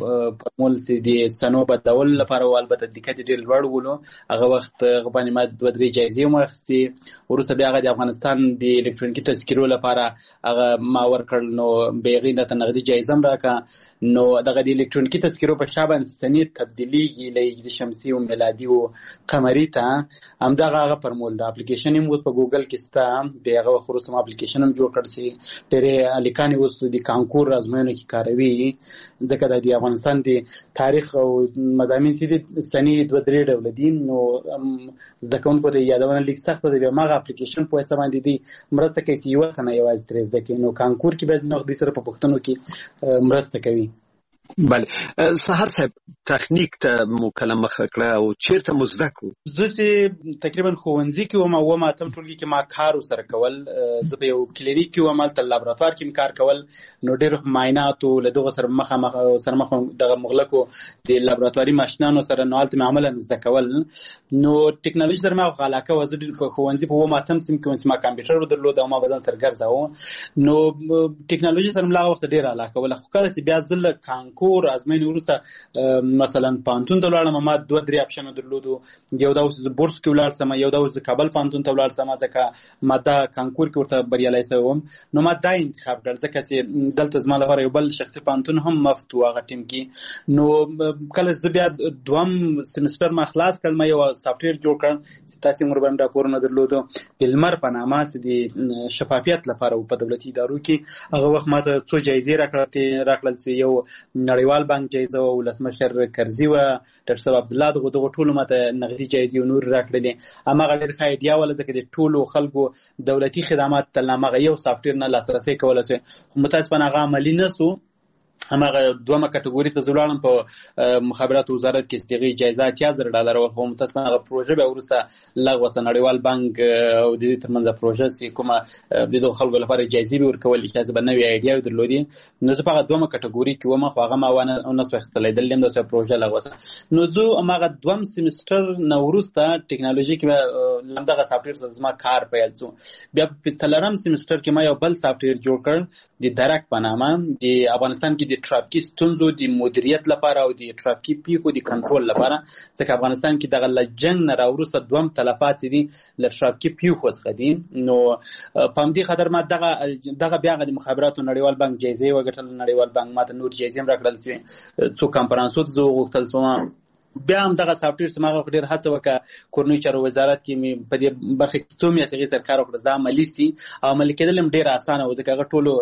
فرمول چې د سنو بدلولو لپاره و، البته دقت یې ډېر لوړ ولو. هغه وخت هغه باندې ما 2-3 جایزې هم واخیستې. وروسته بیا هغه د افغانستان د الکترونیکي تذکرو لپاره هغه ما ورکړل. نو بیا هغې راته نغدي جایزه هم راکړه. نو دغه د الکترونیکي تذکرو په شا باندې سنې تبدیلیږي له هجري شمسي او میلادي او قمري ته. همدغه هغه فرمول د اپلیکیشن هم اوس په ګوګل کې شته. بیا هغه وخت وروسته ما اپلیکیشن هم جوړ کړ چې ډېرې هلکانې اوس د کانکور ازموینو کې کاروي. ځکه د افغانستان د تاریخ او مضامین چې دي سنې 2-3 ډوله دي. نو زده کوونکو ته یادونه لیک سخته ده. بیا هماغه اپلیکیشن په واسطه باندې دي مرسته کوي چې یوه سنه یوازې ترې زده کړي. نو کانکور کې بعضې وخت دوی سره په پوښتنو کې مرسته کوي. بله سحر صاحب تخنیک ته مو کله مخه کړه او چیرته مو زده کړو؟ زه چې تقریبا ښوونځي کې وم او 8م ټولګي کې ما کار ورسره کول. زه په یو کلینیک کې وم، هلته لابراتوار کې مې کار کول. نو ډېرو معایناتو له دغو سره مخامخ دغه مغلقو د لابراتواري ماشینانو سره نو هلته مې عملا زده کول. نو ټکنالوژي سره ما علاقه وه. زه په ښوونځي په 8م صنف کې وم چې ما کمپیوټر درلود او ما بدن سره ګرځاوه. نو ټکنالوژي سره مې لا وخت ډېره علاقه وله. خو کله چې بیا زه له کانکور ازموینې وروسته مثلا پوهنتون ته ولاړم، ما 2-3 اپشنونه درلودو. یو دا اوس زه بورس کې ولاړ سم، یو دا اوس زه کابل پوهنتون ته ولاړ سم ځکه ما دا کانکور کې ورته بریالی شوی وم. نو ما دا انتخاب کړ ځکه چې دلته زما لپاره یو بل شخصي پوهنتون هم مفت و هغه ټیم کې. نو کله زه بیا 2م سمستر ما خلاص کړ، ما یو سافټویر جوړ کړ چې تاسې مور باندې راپورونه درلودو د لمر په نامه چې د شفافیت لپاره په دولتي ادارو کې. هغه وخت ما ته څو جایزې راکړل چې یو نړیوال بانک جایزه و، ولسمشر کرزي و، ډاکټر صاحب عبدالله دغه ټولو ما ته نغدي جایزې او نور راکړلې. هماغه ډېر ښه ایډیا وله ځکه د ټولو خلکو دولتي خدمات ته هماغه یو سافټویر نه لاسرسی کولی شي. خو متاسفانه هغه عملي نه سو. هماغه دومه کټګوري ته زولانم په مخابراتو وزارت کې استغی جایزه $80,000 ورکوم متاسفانه هغه پروژه به ورسته لغوه نړیوال بانک او د دې ترمنځ پروژه سي کومه د دوه خلکو لپاره جایزې به ورکول چې به نوې ایډیا درلودي نو زه په هغه دومه کټګوري کې ومه خو هغه ما ونه نو څه دلیم د پروژه لغوه نو زه هغه دوم سیمستر نو ورسته ټکنالوژي کې لمدغه سافټویر زما کار پیل شو بیا په څلورم سیمستر کې ما یو بل سافټویر جوړ کړ د درک په نامه د افغانستان کې د ټرافیکي ستونزو د مدیریت لپاره او د ټرافیکي پیښو د کنټرول لپاره ځکه افغانستان کې دغه لجنګ نه راوروسته دوم تلفات دي ل ټرافیکي پیښو څخه دي نو په دې خاطر ما دغه بیا د مخابراتو نړیوال بانک جایزې وګټل نړیوال بانک ماته نور جایزې هم راکړل چې څو کانفرنسو ته زه غوښتل سوم بیا هم دغه سافټویر سماغه ډیر هڅه وکړه کورنۍ چارو وزارت کې می په دې برخه کې څو میاشتې سرکار وکړ دا عملی سي او عملي کېدل هم ډیر اسانه و ځکه هغه ټولو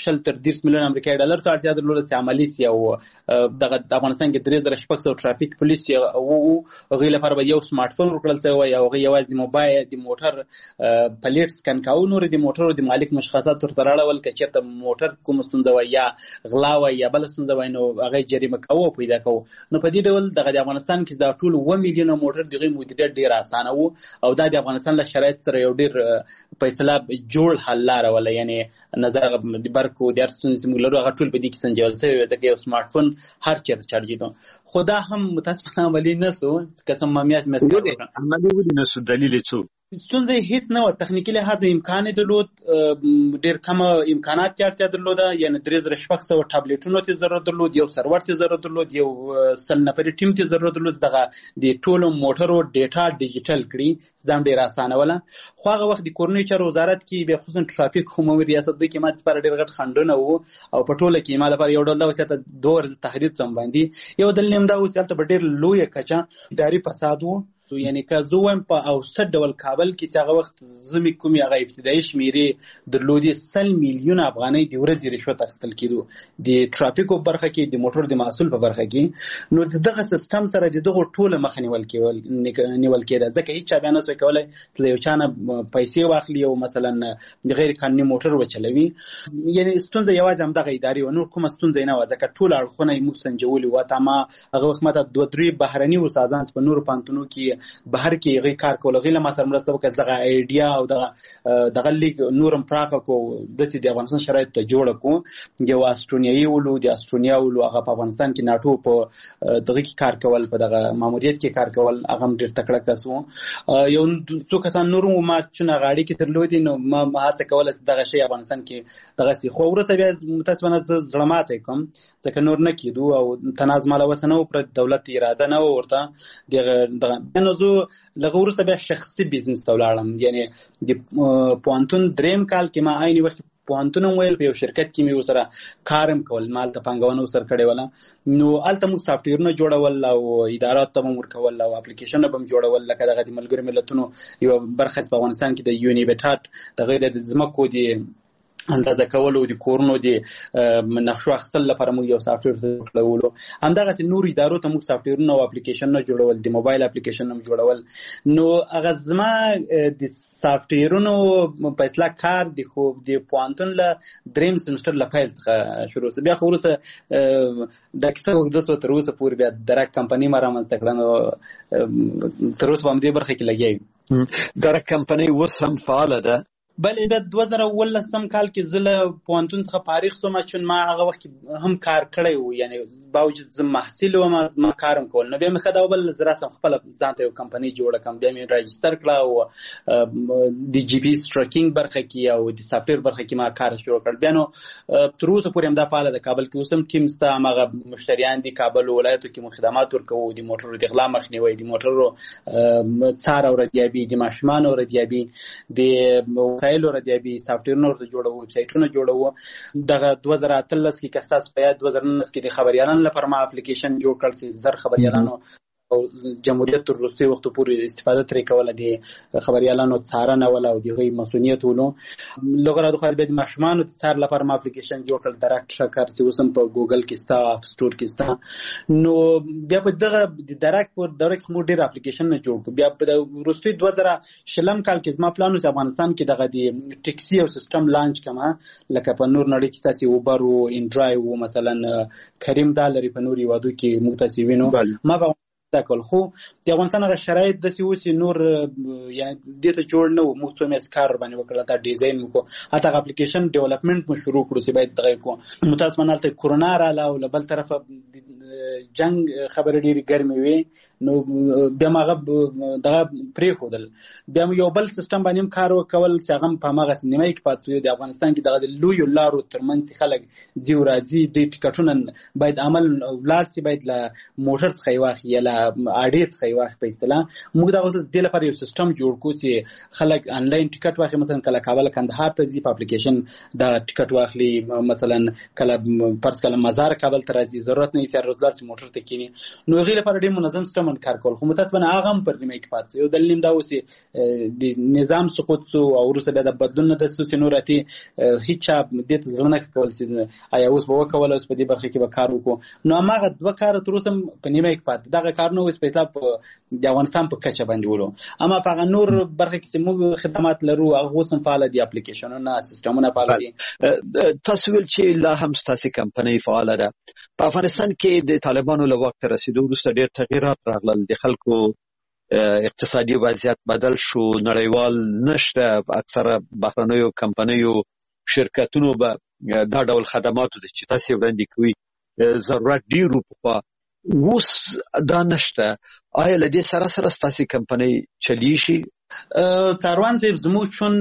30 ملیون امریکایي ډالر ته اړتیا درلوده چې عملی سي او دغه افغانستان کې 3600 ټرافیک پولیس او غي لپاره به یو سمارټ فون ورکړل شوی او هغه یوازې د موبایل د موټر پلیټ سکن کاو نور د موټر د مالک مشخصات ورته راړول چې چېرته موټر کوم ستونزه وای یا غلا وای یا بل ستونزه وای نو هغه جریمه کوو پیدا کوو نو په دې ډول دغه افغانستان کې دا ټول 1 میلیون موټر دغه مدیریت ډیر اسانه وو او دا د افغانستان له شرایط سره یو ډیر فیصله جوړ حل لاره ولا یعنی نظر د برکو د ارسون سیمولر هغه ټول په دې کې سنجول شوی ځکه یو سمارټ فون هر چیرته چارجیدو خدا هم متاسفانه عملی نسو قسم مامیات مسکو عملی ودی نسو دلیل څه ستونزه هیڅ نه و تخنیکی لحاظ امکان درلود ډیر کم امکانات اړتیا درلوده یعنی 3600 ټابلیټونو ته ضرورت درلود یو سرور ته ضرورت درلود یو سل نفري ټیم ته ضرورت درلود دغه د ټولو موټرو ډیټا ډیجیټل کړي دا ډیر اسانه ولا خو هغه وخت د کورنۍ چارو وزارت کې به خصوصا ټرافیک عمومي ریاست د کې ماته پر ډیر غټ خندونه وو او په ټوله کې مال لپاره یو ډول د وسیته دور تحریر سم باندې یو دل نیم دا وسیته په ډیر لوی کچا اداري فساد وو تو یعنی که زوم په اوسط ډول کابل کې هغه وخت زمي کومي هغه ابتدایي شمیرې درلودي 100 میلیون افغانۍ د ورځې رشوت اخیستل کېدو د ټرافیکو برخه کې د موټر د محصول په برخه کې نو دغه سیستم سره دغه ټوله مخ نیول کېده ځکه هیڅ بیان نه کولای چې یو چانه پیسې واخلي او مثلا غیر قانوني موټر وچلوي یعنی ستونزه یوازې هم دغه اداري و نور کومه ستونزه نه و ځکه ټول اړخونه یې موږ سنجولي و تمه هغه وخت ماته 2-3 بهرني استادان په نور پانتونو کې بهر کې غي کار کول غي له ما سره مرسته وکړه دغه ایډیا او دغه لیک نورم پراخه کو د سې د افغانستان شرایط ته جوړ کو یو استرونیایي ولو د استرونیا ولو هغه په افغانستان کې ناتو په دغه کې کار کول په دغه ماموریت کې کار کول هغه ډیر تکړه کسو یو څو کسان نور ما چې غاړي کې ترلودي نو ما هڅه کوله دغه شی افغانستان کې دغه سي خو ورسره بیا متاسفانه ظلمات کوم ځکه نور نه کیدو او تنازماله وسنه پر دولت اراده نه ورته دغه نو لغه ورسته بیا شخصي بزنس ته ولاړم یعنی د پوانتون دریم کال کې ما عین وخت پوانتون ویل په یو شرکت کې مې وسره کارم کول مال ته پنګونه وسر کړي ولا نو الته موږ سافټویرونه جوړول او ادارات ته موږ ورکول او اپلیکیشن به جوړول لکه دغه د ملګری ملتونو یو برخه په افغانستان کې د یونیبټات دغه د زمکو دی اندازه کول او د کورونو د نقشو اخیستل لپاره موږ یو سافټویر جوړولو همدغه نور ادارو ته موږ سافټویرونه او اپلیکیشنونه جوړول د موبایل اپلیکیشن هم جوړول نو هغه زما د سافټویرونو په اصلاح کار د خو د پوانتون له دریم سیمستر له پیل څخه شروع بیا خو ورسره د کیسه وګدسو تر اوسه پورې بیا درک کمپنی ما رامنځته کړه نو تر اوسه هم دې برخه کې لګیږي درک کمپنی اوس هم فعال ده بلې د 2019 کال کې زله پوانتون څخه فارغ شوم چې ما هغه وخت هم کار کړی و یعنی باوجود زم محصل و ما کارم کول نو بیا مې خدای بل زرا سم خپل ځان ته یو کمپنی جوړه کم بیا مې راجستر کړه او د جی پی ستراکینګ برخه کې او د سافټویر برخه کې ما کار شروع کړ بیا نو تر اوسه پورې هم دا پاله د کابل کې اوسم ټیم ستا هغه مشتریان دي کابل ولایتو کې خدمات ورکوي د موټرو د غلا مخنیوي د موټرو څار او ردیابي د ماشومان او ردیابي د وسایل ردیابي سافټویرونه ورته جوړو ویب سایټونه جوړو دغه 2013 کې کستاس په 2019 کې د خبريالانو لپاره ما اپلیکیشن جوړ کړ چې زر خبريالانو جمهوریت تر وروستي وخت پورې استفاده ترې کوله د خبريالانو څارنه ولا او د مسؤلیت ولو لغره د خپل د ماشومان د څار لپاره ما اپلیکیشن جوړ کړ درکټ شکر چې وسم په ګوګل کې ستا اپ سٹور کې ستا نو بیا په دغه د درکټ پر درکټ مو ډیر اپلیکیشن نه جوړ کو بیا په وروستي 2000 کال کې زما پلان و افغانستان کې دغه د ټیکسي او سیستم لانچ کما لکه په نور نړۍ کې تاسو اوبر او انډرایو او مثلا کریم دالری په نوري وادو کې متصوینو ما کول خو د افغانستان غو شرایط د سیوسی نور یعنی دته جوړ نه مو څو مې کار باندې وکړه دا ډیزاین مو کو هغه اپلیکیشن ډیولپمنٹ مو شروع کړو چې باید دغه کو متاسفانه ته کورونا رااله او بل طرف جنگ خبر ډیری ګرمي وي نو بیا ماغه دغه پرې خودل بیا یو بل سیستم باندې کار وکول چې هغه په ماغه سینمای کې پاتې د افغانستان کې دغه لوی لارو ترمنځ خلک دیو راځي د ټیکټونه باید عمل ولار سي باید لا موټر څخه واخی یا اډیټ څخه واخی په اصطلاح موږ دغه د لپاره یو سیستم جوړ کو چې خلک انلاین ټیکټ واخی مثلا کله کابل کندهار ته ځي په اپلیکیشن دا ټیکټ واخلي مثلا کله پرس کله مزار کابل ته راځي ضرورت نه یې روزګار چې موټر ته کینی نو غیر لپاره ډیر منظم سیستم کار کول خو متاسفانه هغه هم پر نیمه کې پاتې یو دلیل دا اوسې د نظام سقوط سو او وروسته د بدلون د سوسینوراتي هیڅ د ځلنه کول چې آیا اوس به وکول اوس په دې برخه کې به کار وکړو نو هغه دوه کار تر اوسه په نیمه کې پاتې دغه کار نو اوس په حساب د افغانستان په کچه باندې ولو اما په نور برخه کې موږ خدمات لرو هغه سم فعال دي اپلیکیشنونه سیستمونه فعال دي تاسو ول چې لا هم ستاسو کمپنۍ فعال ده په افغانستان کې د طالبانو له وخت رسیدو وروسته ډېر تغیرات راغلل د خلکو اقتصادي وضعیت بدل شو نړیوال نشته اکثره بهرنیو کمپنیو شرکتونو به دا ډول خدماتو چې تاسو وړاندې کوي ضرورت ډیرو په اوس دا نشته آیا له دې سره سره ستاسو کمپنۍ چلی شي څاروان صاحب زموږ چون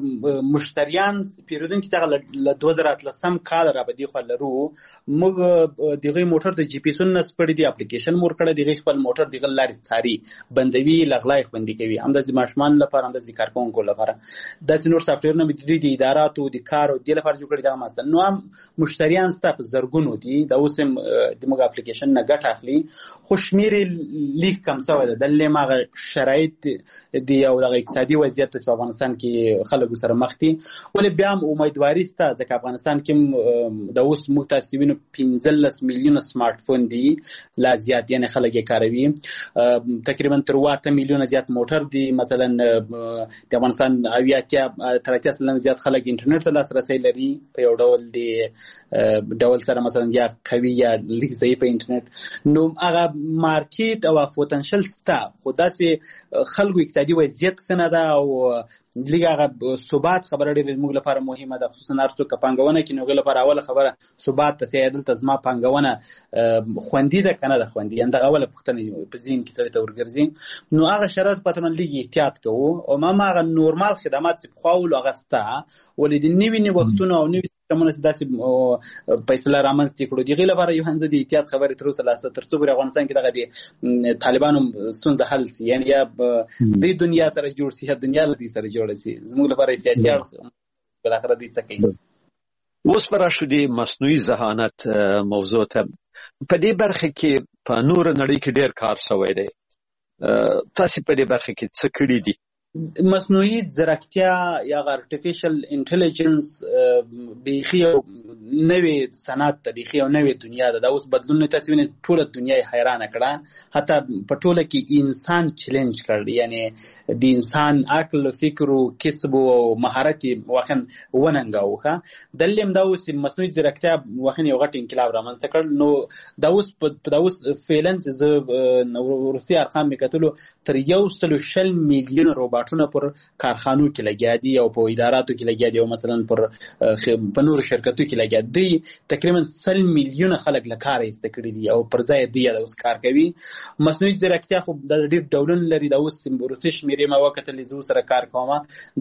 مشتریان پیرودونکو څنګه ل 2013 کال را بدی خو لرو موږ دغه موټر د جی پی اس نس پړې دی اپلیکیشن مور کړه دغه خپل موټر دغه لاري څاري بندوي لغلای خوندې کوي هم د ماشومان لپاره هم د کارکونکو لپاره د نور سافټویر نه د اداراتو د کار او د لپاره جوړ کړی دا مثلا نو هم مشتریان ستاسو زرګونو دي دا اوس د موږ اپلیکیشن نه ګټ اخلي خوشمیر لیک کم سوی ده د لمغه شرایط دی او د اقتصادي وضعیت په افغانستان کې خلکو سره مخ دي ولې بیا هم امیدواري سته د افغانستان کې د اوس متاسفینو 15 میلیون سمارټ فون دي لا زیات یعنی خلک یې کاروي تقریبا تر 8 میلیون زیات موټر دي مثلا د افغانستان اویاتیا تر 30% زیات خلک انټرنیټ ته لاسرسي لري په یو ډول سره مثلا یا قوي یا لیک ضعیف انټرنیټ نو هغه مارکیټ او پوتنشل ستا خدا سي خلکو اقتصادي وضعیت خنه ده او لږه ثبات خبره ډېر موږ لپاره مهمه ده خصوصا هرڅو کپانګونه کې نو لپاره اوله خبره ثبات ته سیادل تزما پانګونه خوندې ده کنه ده خوندې انده اوله پختنه په ذهن کې سره تورګرځي نو هغه شرط پاتون لږ احتیاط کوو او ما هغه نورمال خدمات چې خواول غستا ولې د نیوی وختونو او نیوی کومه داسې فیصله رامنځته کړو دغه لپاره یو هند د احتیاط خبره تر اوسه لاسته تر څو افغانستان کې دغه د طالبانو ستونزه حل سي یعنی یا د دنیا سره جوړ سي دنیا له دې سره جوړ سي زموږ لپاره سیاسي اړخ په اخر دې څه کوي اوس پر شو د مصنوعي ذهانت موضوع ته په دې برخه کې په نور نړۍ کې ډېر کار شوی دی تاسو په دې برخه کې څه کړی دي مصنوعي ځیرکتیا یا ارتفیشل انټيليجنس بيخي نوې صنعت تاریخي او نوې دنیا ده اوس بدلون تاسو وینئ ټوله دنیا حیرانه کړه حتی په ټوله کې انسان چیلنج کړ یعنی د انسان عقل فکر او کسب او مهارت واخن وننګاوه دلیم دا اوس مصنوعي ځیرکتیا واخن یو غټ انقلاب رامنځته کړ نو دا اوس فیلنس ز روسي ارقام میکتلو تر 160 میلیون روباټونه پر کارخانو کې لګیا دي او په اداراتو کې لګیا دي او مثلا په نور شرکتو کې لګیا دي تقریبا 100 میلیون خلک له کار ایست کړي دي او پر ځای دی دا اوس کار کوي مصنوعي ځیرکتیا خو د ډېر ډولونو لري دا اوس روسي شمیرې ما وکتل زو سره کار کوم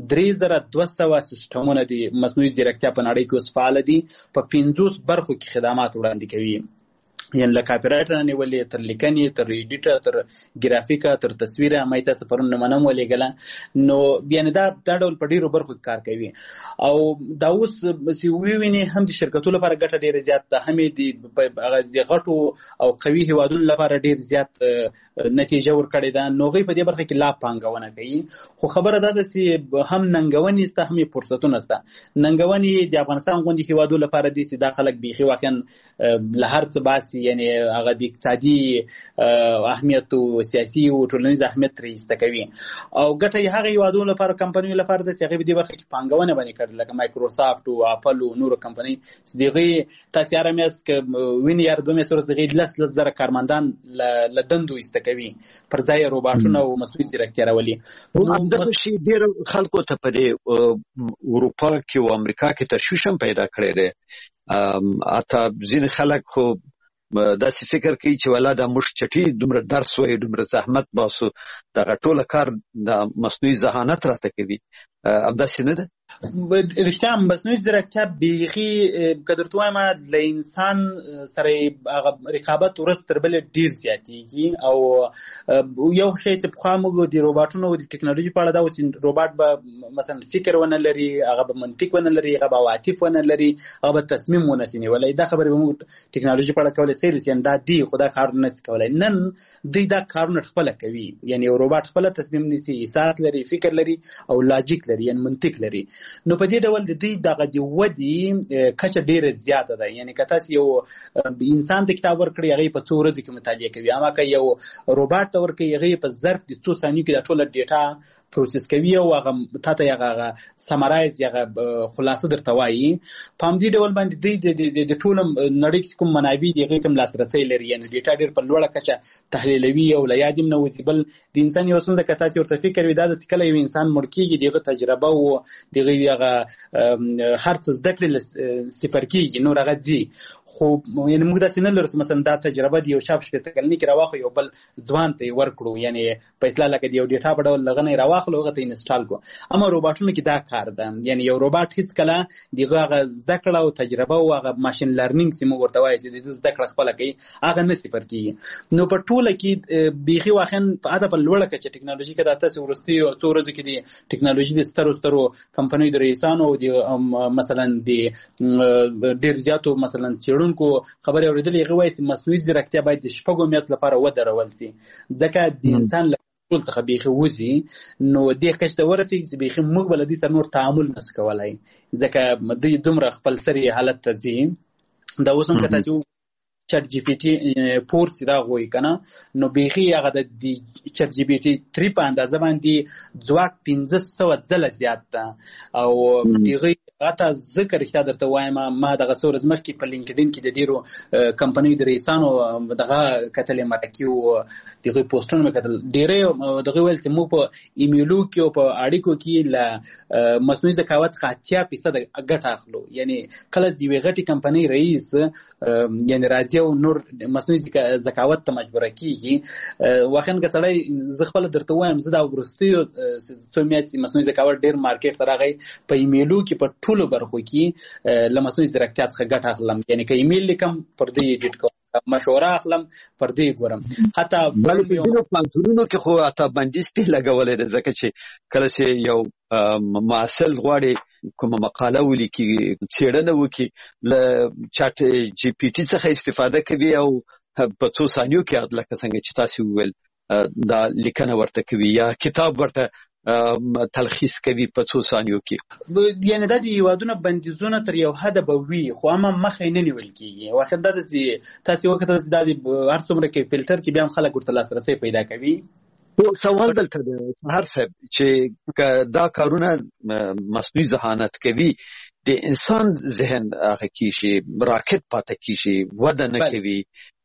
3200 سیستمونه دي مصنوعي ځیرکتیا په نړۍ کې اوس فعال دي په 50 برخو کې خدمات وړاندې کوي یعنی له کاپی رایټ نه نیولې تر لیکنې تر ایډیټر تر ګرافیکا تر تصویره مې تاسو پرون منم ولېګله نو یعنی دا ډول په ډیرو برخو کار کوي او دا اوس سی ویني هم د شرکتونو لپاره ګټه ډیره زیات ده هم د غټو او قوي هیوادونو لپاره ډیر زیات نتیجه ورکړې ده نو غي په دې برخه کې لا پانګونه کوي خو خبره ده چې هم ننګونی است هم فرصتونه است ننګونی د افغانستان غونډې هیوادونو لپاره دي چې دا خلک بيخي واقعا له هر څه باسي یعنی هغه د اقتصادي اهمیت او سیاسي او ټولنیز اهمیت ترې کوي او ګټه یې هغه هیوادونو لپاره کمپنیو لپاره د هغه په دې برخه کې پانګونه باندې کړل لکه مایکروسافت او اپل او نورو کمپنۍ دغه تاسو ارمیاس ک ویني یار دومره سره دغه 10,000 کارمندان لدندو استکوي پر ځای روباټونه او مصنوعي ځیرکتیا راولي همدغه شی ډیر خلکو ته په اروپا کې او امریکا کې تشویش پیدا کړی دی اته ځین خلک خو دا سی فکر کوي چې ولاده مش چټي دومره درس وای دومره زحمت باسو دغه ټوله کار د مصنوعي ذهانت راته کوي ابدا سینه ده رښتیا مصنوعي ځیرکتیا بیخي قدرت وایم له انسان سره هغه رقابت ورس تر بل ډیر زیاتېږي او یو شی چې په خامو د روباټونو او د ټکنالوژي په اړه دا اوس روباټ به مثلا فکر ونه لري هغه به منطق ونه لري هغه به عواطف ونه لري هغه به تصمیم ونه سینی ولای دا خبره به موږ ټکنالوژي په اړه کولای سي یعنی دا دی خدا کار نه کولای نن دی دا کارونه خپل کوي یعنی روباټ خپل تصمیم نیسي احساس لري فکر لري او لاجیک لري یعنی منطق لري نو په دې ډول د دې دغه د ودی کچه ډیره زیاته ده یعنی که تاسو یو انسان د کتاب ورکړي هغه په 2 ورځې کې مطالعه کوي اما که یو روباټ ته ورکړي هغه په ظرف د 2 ثانیو کې د ټوله ډیټا پروسس کوي او هغه تاسو هغه سمرایز هغه خلاصه درته وایي په دې ډول باندې د ټول نړۍ کوم منابع دي هغه کوم لاسرسي لري یعنی ډیټا ډیر په لوړه کچه تحلیلوي او لیادم نو بل د انسان یو څنګه کته چې ورته فکر وي دا د کله یو انسان مړ کیږي دغه تجربه او دغه هر څه زده کړل صفر کیږي نو راغځي خو یعنی موږ د سینل رس مثلا دا تجربه دی یو شاب شپته کلنی کې راوخو یو بل ځوان ته ورکړو یعنی په اصطلاح لکه یو ډیټا په ډول لغنه راوخلو هغه ته انسټال کو اما روباټونو کې دا کار ده یعنی یو روباټ هیڅ کله دغه زده کړه او تجربه او هغه ماشين لرنینګ سیمو ورته وایي چې د زده کړه خپل کوي هغه نه صفر کیږي نو په ټوله کې بیخي واخن په اده په لوړه کې ټکنالوژي کې د تاسو ورستي او څورز کې د ټکنالوژي د سترو کمپنۍ د رئیسانو او مثلا د ډیر زیاتو مثلا چېرونکو خبرې اوریدلې هغه وایي چې مصنوعي ځیرکتیا باید د شپږو میاشتو لپاره ودرول شي ځکه د انسان ټول څخه بیخي وځي نو دې کچ ته ورسېږي چې بیخي موږ بل دې سره نور تعامل نس کولای ځکه د دومره خپل سری حالت ته ځي دا اوس هم کته چې چټ جی پی ټي 4 سره غوي کنه نو بیخي هغه د چټ جی پی ټي 3 په اندازه باندې ځواک 1500 ځله زیات ده او دغه اته ذکر اخته درته وایم ما دغه څورز مخ کې په لینکډین کې د ډیرو کمپنۍ د رئیسانو دغه کتل مرکیو دغه پوسټونه مکتل ډیره دغه ویل چې مو په ایمیلو کې او په اړیکو کې ل مصنوعي ذکاوت 80% ګټه اخلو یعنی کله دی ویغټي کمپنۍ رئیس یعنی راځي او نور مصنوعي ذکاوت ته مجبور کیږي واخن که سړی زغفل درته وایم زه دا ورستیو څومره مصنوعي ذکاوت ډیر مارکیټ ترغی په ایمیلو کې په ټولو برخو کې لمصنوعي ځیرکتیا څخه ګټه اخلم یعنی که ایمیل لیکم پر دې ایډیټ کوم مشوره اخلم پر دې ګورم حتی بل په پلانونو کې خو اته بندیز په لګولې ده ځکه چې کله چې یو معسل غواړي کومه مقاله ولیکي څېړنه وکي ل چات جی پی ټي څخه استفاده کوي او په 2 ثانیو کې لکه څنګه چې تاسو ویل دا لیکنه ورته کوي یا کتاب ورته تلخیص کوي په 2 ثانیو کې یعنی د یوادونه بندیزونه تر یو حد به وي خو هم مخې نه نیول کیږي واخر د تاسو وخت د هر څومره کې فلټر کې بیا خلک ورته لاسرسي پیدا کوي سوال دلته ده هر څه چې دا کارونه مصنوعي ذهانت کوي د انسان ذهن هغه کیشي راکټ پاتې کیشي وده نه کوي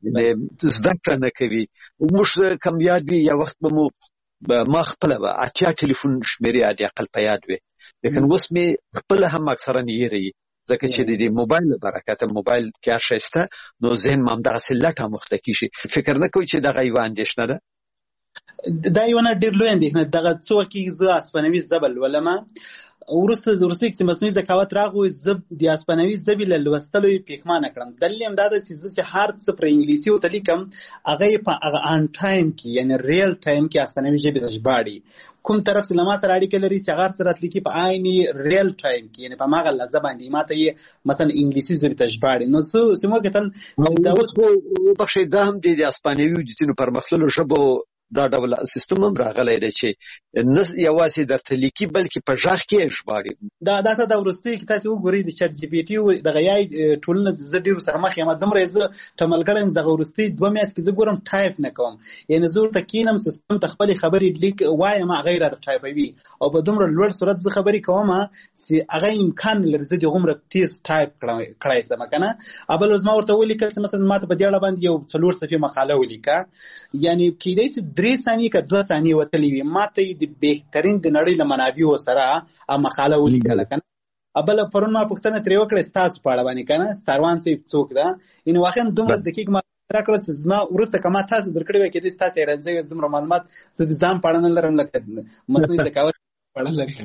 زده کړه نه کوي موږ کم یاد وي یا وخت به مو ما خپل به اتیا ټلیفون شمیرې عادي عقل په یاد وي لیکن اوس مې خپل هم اکثرا یې ری ځکه چې د موبایل برکت موبایل کې شایسته نو ذهن مم دغه سلټه مختکی شي فکر نه کوي چې دغه یو اندیشنه ده دا یو نه ډیر لوی اندیشنه دغه څوک چې ز اسپنوي زبل ولما وروسته چې مصنوعي ذکاوت راغی زه د اسپانوي ژبې له لوستلو یې پښېمانه کړم. دلیل هم دا ده چې زه هر څه پر انګلیسي ورته لیکم هغه یې په هغه آن ټایم کې یعنې ریل ټایم کې اسپانوي ژبې ته ژباړي. کوم طرف چې له ما سره اړیکه لري چې هغه هر څه راته لیکي په عین ریل ټایم کې یعنې په هماغه لحظه باندې ما ته یې مثلا انګلیسي ژبې ته ژباړي. نو څه مو کتل دا اوس وبخښئ دا هم د اسپانوي د ځینو پرمختللو ژبو دا ډول سیستم هم راغلی دی چې نه یوازې درته لیکي بلکې په غږ کې ژباړي. دا ته د وروستۍ کې تاسې وګورئ د چټ جی پي ټي دغه یای ټولنه زه ډېرو سره مخ یم دومره زه ټملګړی یم دغه وروستۍ 2 میاشتې کې زه ګورم ټایپ نه کوم یعنې زه ورته کینم سیستم ته خپلې خبرې لیک وایم هغه یې راته ټایپوي او په دومره لوړ صورت زه خبرې کوم چې هغه امکان نه لري زه د هغومره تیز ټایپ کړی شم که نه. بل ورځ ما ورته ولیکل چې مثلا ما ته په دې اړه باندې یو 4 صفحې مقاله ولیکه یعنې کیدای شي 3 ثانیې که 2 ثانیې وتلې وي ما ته یې د بهترین د نړۍ له منابعو سره مقاله ولیکله که نه. بله پرون ما پوښتنه ترې وکړه ستاسو په اړه باندې که نه سروان صاحب څوک ده یعنې واقعا دومره دقیق ما راکړه چې زما وروسته که ما تاسو درکړې وای کېدای ستاسو حیران شوي دومره معلومات زه د ځان په اړه نه لرم لکه مصنوعي ذکاوت په اړه لري.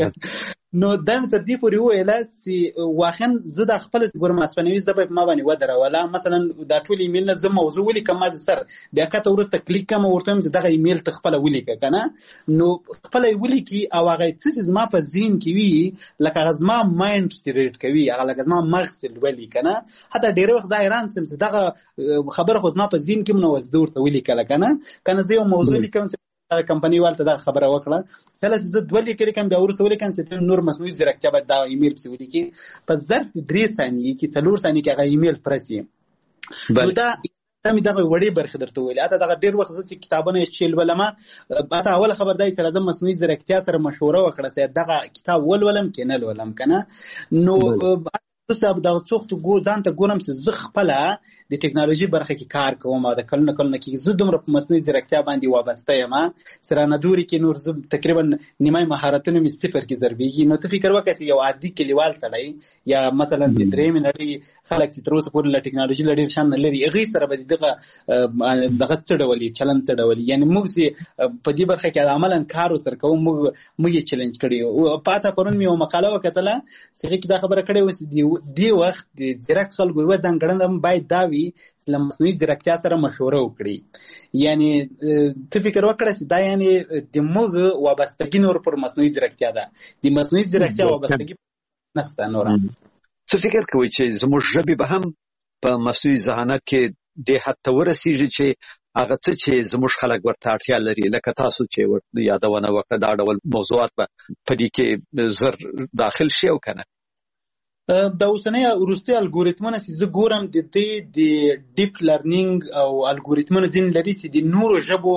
نو دا مې تر دې پورې وویله چې واقعا زه دا خپله ګورم اسپانوي ژبه په ما باندې ودروله مثلا دا ټول ایمیلونه زه موضوع ولیکم ما د سر بیا کته وروسته کلیک کوم ورته وایم چې دغه ایمیل ته خپله ولیکه که نه نو خپله یې ولیکي او هغه څه چې زما په ذهن کې وي لکه هغه زما مایند سټریټ کوي هغه لکه زما مغز لولي که نه حتی ډېری وخت زه حیران شم چې دغه خبره خو زما په ذهن کې نو زه ورته ولیکله که نه زه یو موضوع لیکم کمپنی والته دا خبره وکړه کله چې زه 2 لیکلې کوم بیا وروسته ولیکم چې نور مصنوعي ځیرکتیا باید دا ایمیل پسې ولیکي په ظرف د 3 ثانیې کې 4 ثانیې کې هغه ایمیل پرسي. نو دا مې دغه وړې برخې درته ویلې حتی دغه ډېر وخت زه چې کتابونه یې چیلولم حتی اوله خبر دا چې راځم مصنوعي ځیرکتیا سره مشوره وکړه چې دغه کتاب ولولم که نه لولم که نه. نو زه دغه څوخت ځان ته ګورم چې زه خپله د ټکنالوژي برخه کې کار کوم او د کلونه کې زه دومره په مصنوعي ځیرکتیا باندې وابسته یم چې رانه دوري کې نور زه تقریبا نیمای مهارتونه مې صفر کې ضربېږي. نو ته فکر وکړه چې یو عادي کلیوال سړی یا مثلا د درېیمې نړۍ خلک چې تر اوسه پورې له ټکنالوژي له ډېر شان نه لري هغوی سره به دغه څه ډول چلند څه ډول یعنې موږ چې په دې برخه کې عملا کار ورسره کوو موږ یې چلنج کړی یو. پاته پرون مې یوه مقاله وکتله چې هغې کې دا خبره کړې وه چې دې وخت د ځیرک خلکو یوه ځانګړنه باید دا وي له مصنوعي ځیرکتیا سره مشوره وکړي. یعنې ته فکر وکړه چې دا یعنې د موږ وابستګي نور پر مصنوعي ځیرکتیا ده د مصنوعي ځیرکتیا وابستګي نشته نوره. څه فکر کوئ چې زموږ ژبې به هم په مصنوعي ذهانت کې دې حد ته ورسېږي چې هغه څه چې زموږ خلک ورته اړتیا لري لکه تاسو چې یادونه وکړه دا ډول موضوعات به په دې کې زر داخل شي او که نه؟ د اوسنۍ وروستي الګوریتمونه چې زه ګورم د دې د ډیپ لرنینګ او الګوریتمونه ځینې لري چې د نورو ژبو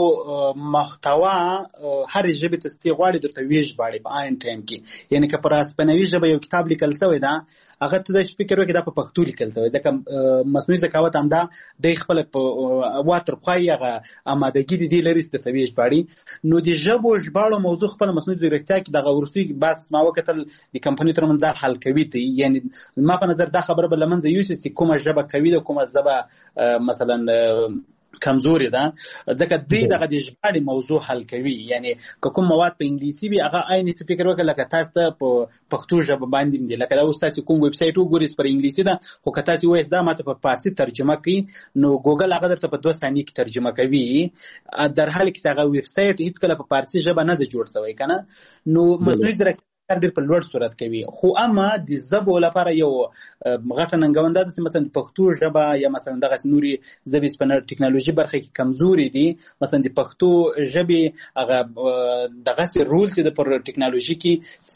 محتوا هرې ژبې ته چې غواړي درته ویې ژباړي په آن ټایم کې. یعنې که پر اسپانوي ژبه یو کتاب لیکل شوی ده هغه ته دا فکر وکړي دا په پښتو لیکل شوی ځکه مصنوعي ذکاوت همدا دی خپله په واترخوایي هغه امادګي د دې لري چې درته ویې ژباړي. نو د ژبو ژباړو موضوع خپله مصنوعي ځیرکتیا کې دغه وروستي بحث ما وکتل د کمپنیو ترمنځ دا حل کوي ته یعنې ما په نظر دا خبره به له منځه یوسي چې کومه ژبه قوي ده کومه ژبه مثلا کمزوري ده ځکه دوی دغه د ژباړې موضوع حل کوي. یعنې که کوم مواد په انګلیسي وي هغه عین څه فکر وکړه لکه تاسو ته په پښتو ژبه باندې دي لکه دا اوس تاسو کوم ویب سایټ وګورئ پر انګلیسي ده خو که تاسو وایئ دا ماته په فارسي ترجمه کړي نو ګوګل هغه درته په 2 ثانیې کې ترجمه کوي در حال کې چې هغه ویب سایټ هیڅکله په فارسي ژبه نه ده جوړ شوی که نه. نو مصنوعي ځیرکتیا ډېر په لوړ صورت کوي خو اما د ژبو لپاره یو غټه ننګونه ده چې مثلا د پښتو ژبه یا مثلا دغسې نورې ژبې چې په ټکنالوژي برخه کې کمزوري دي مثلا د پښتو ژبې هغه دغسې رول چې د پر ټکنالوژي کې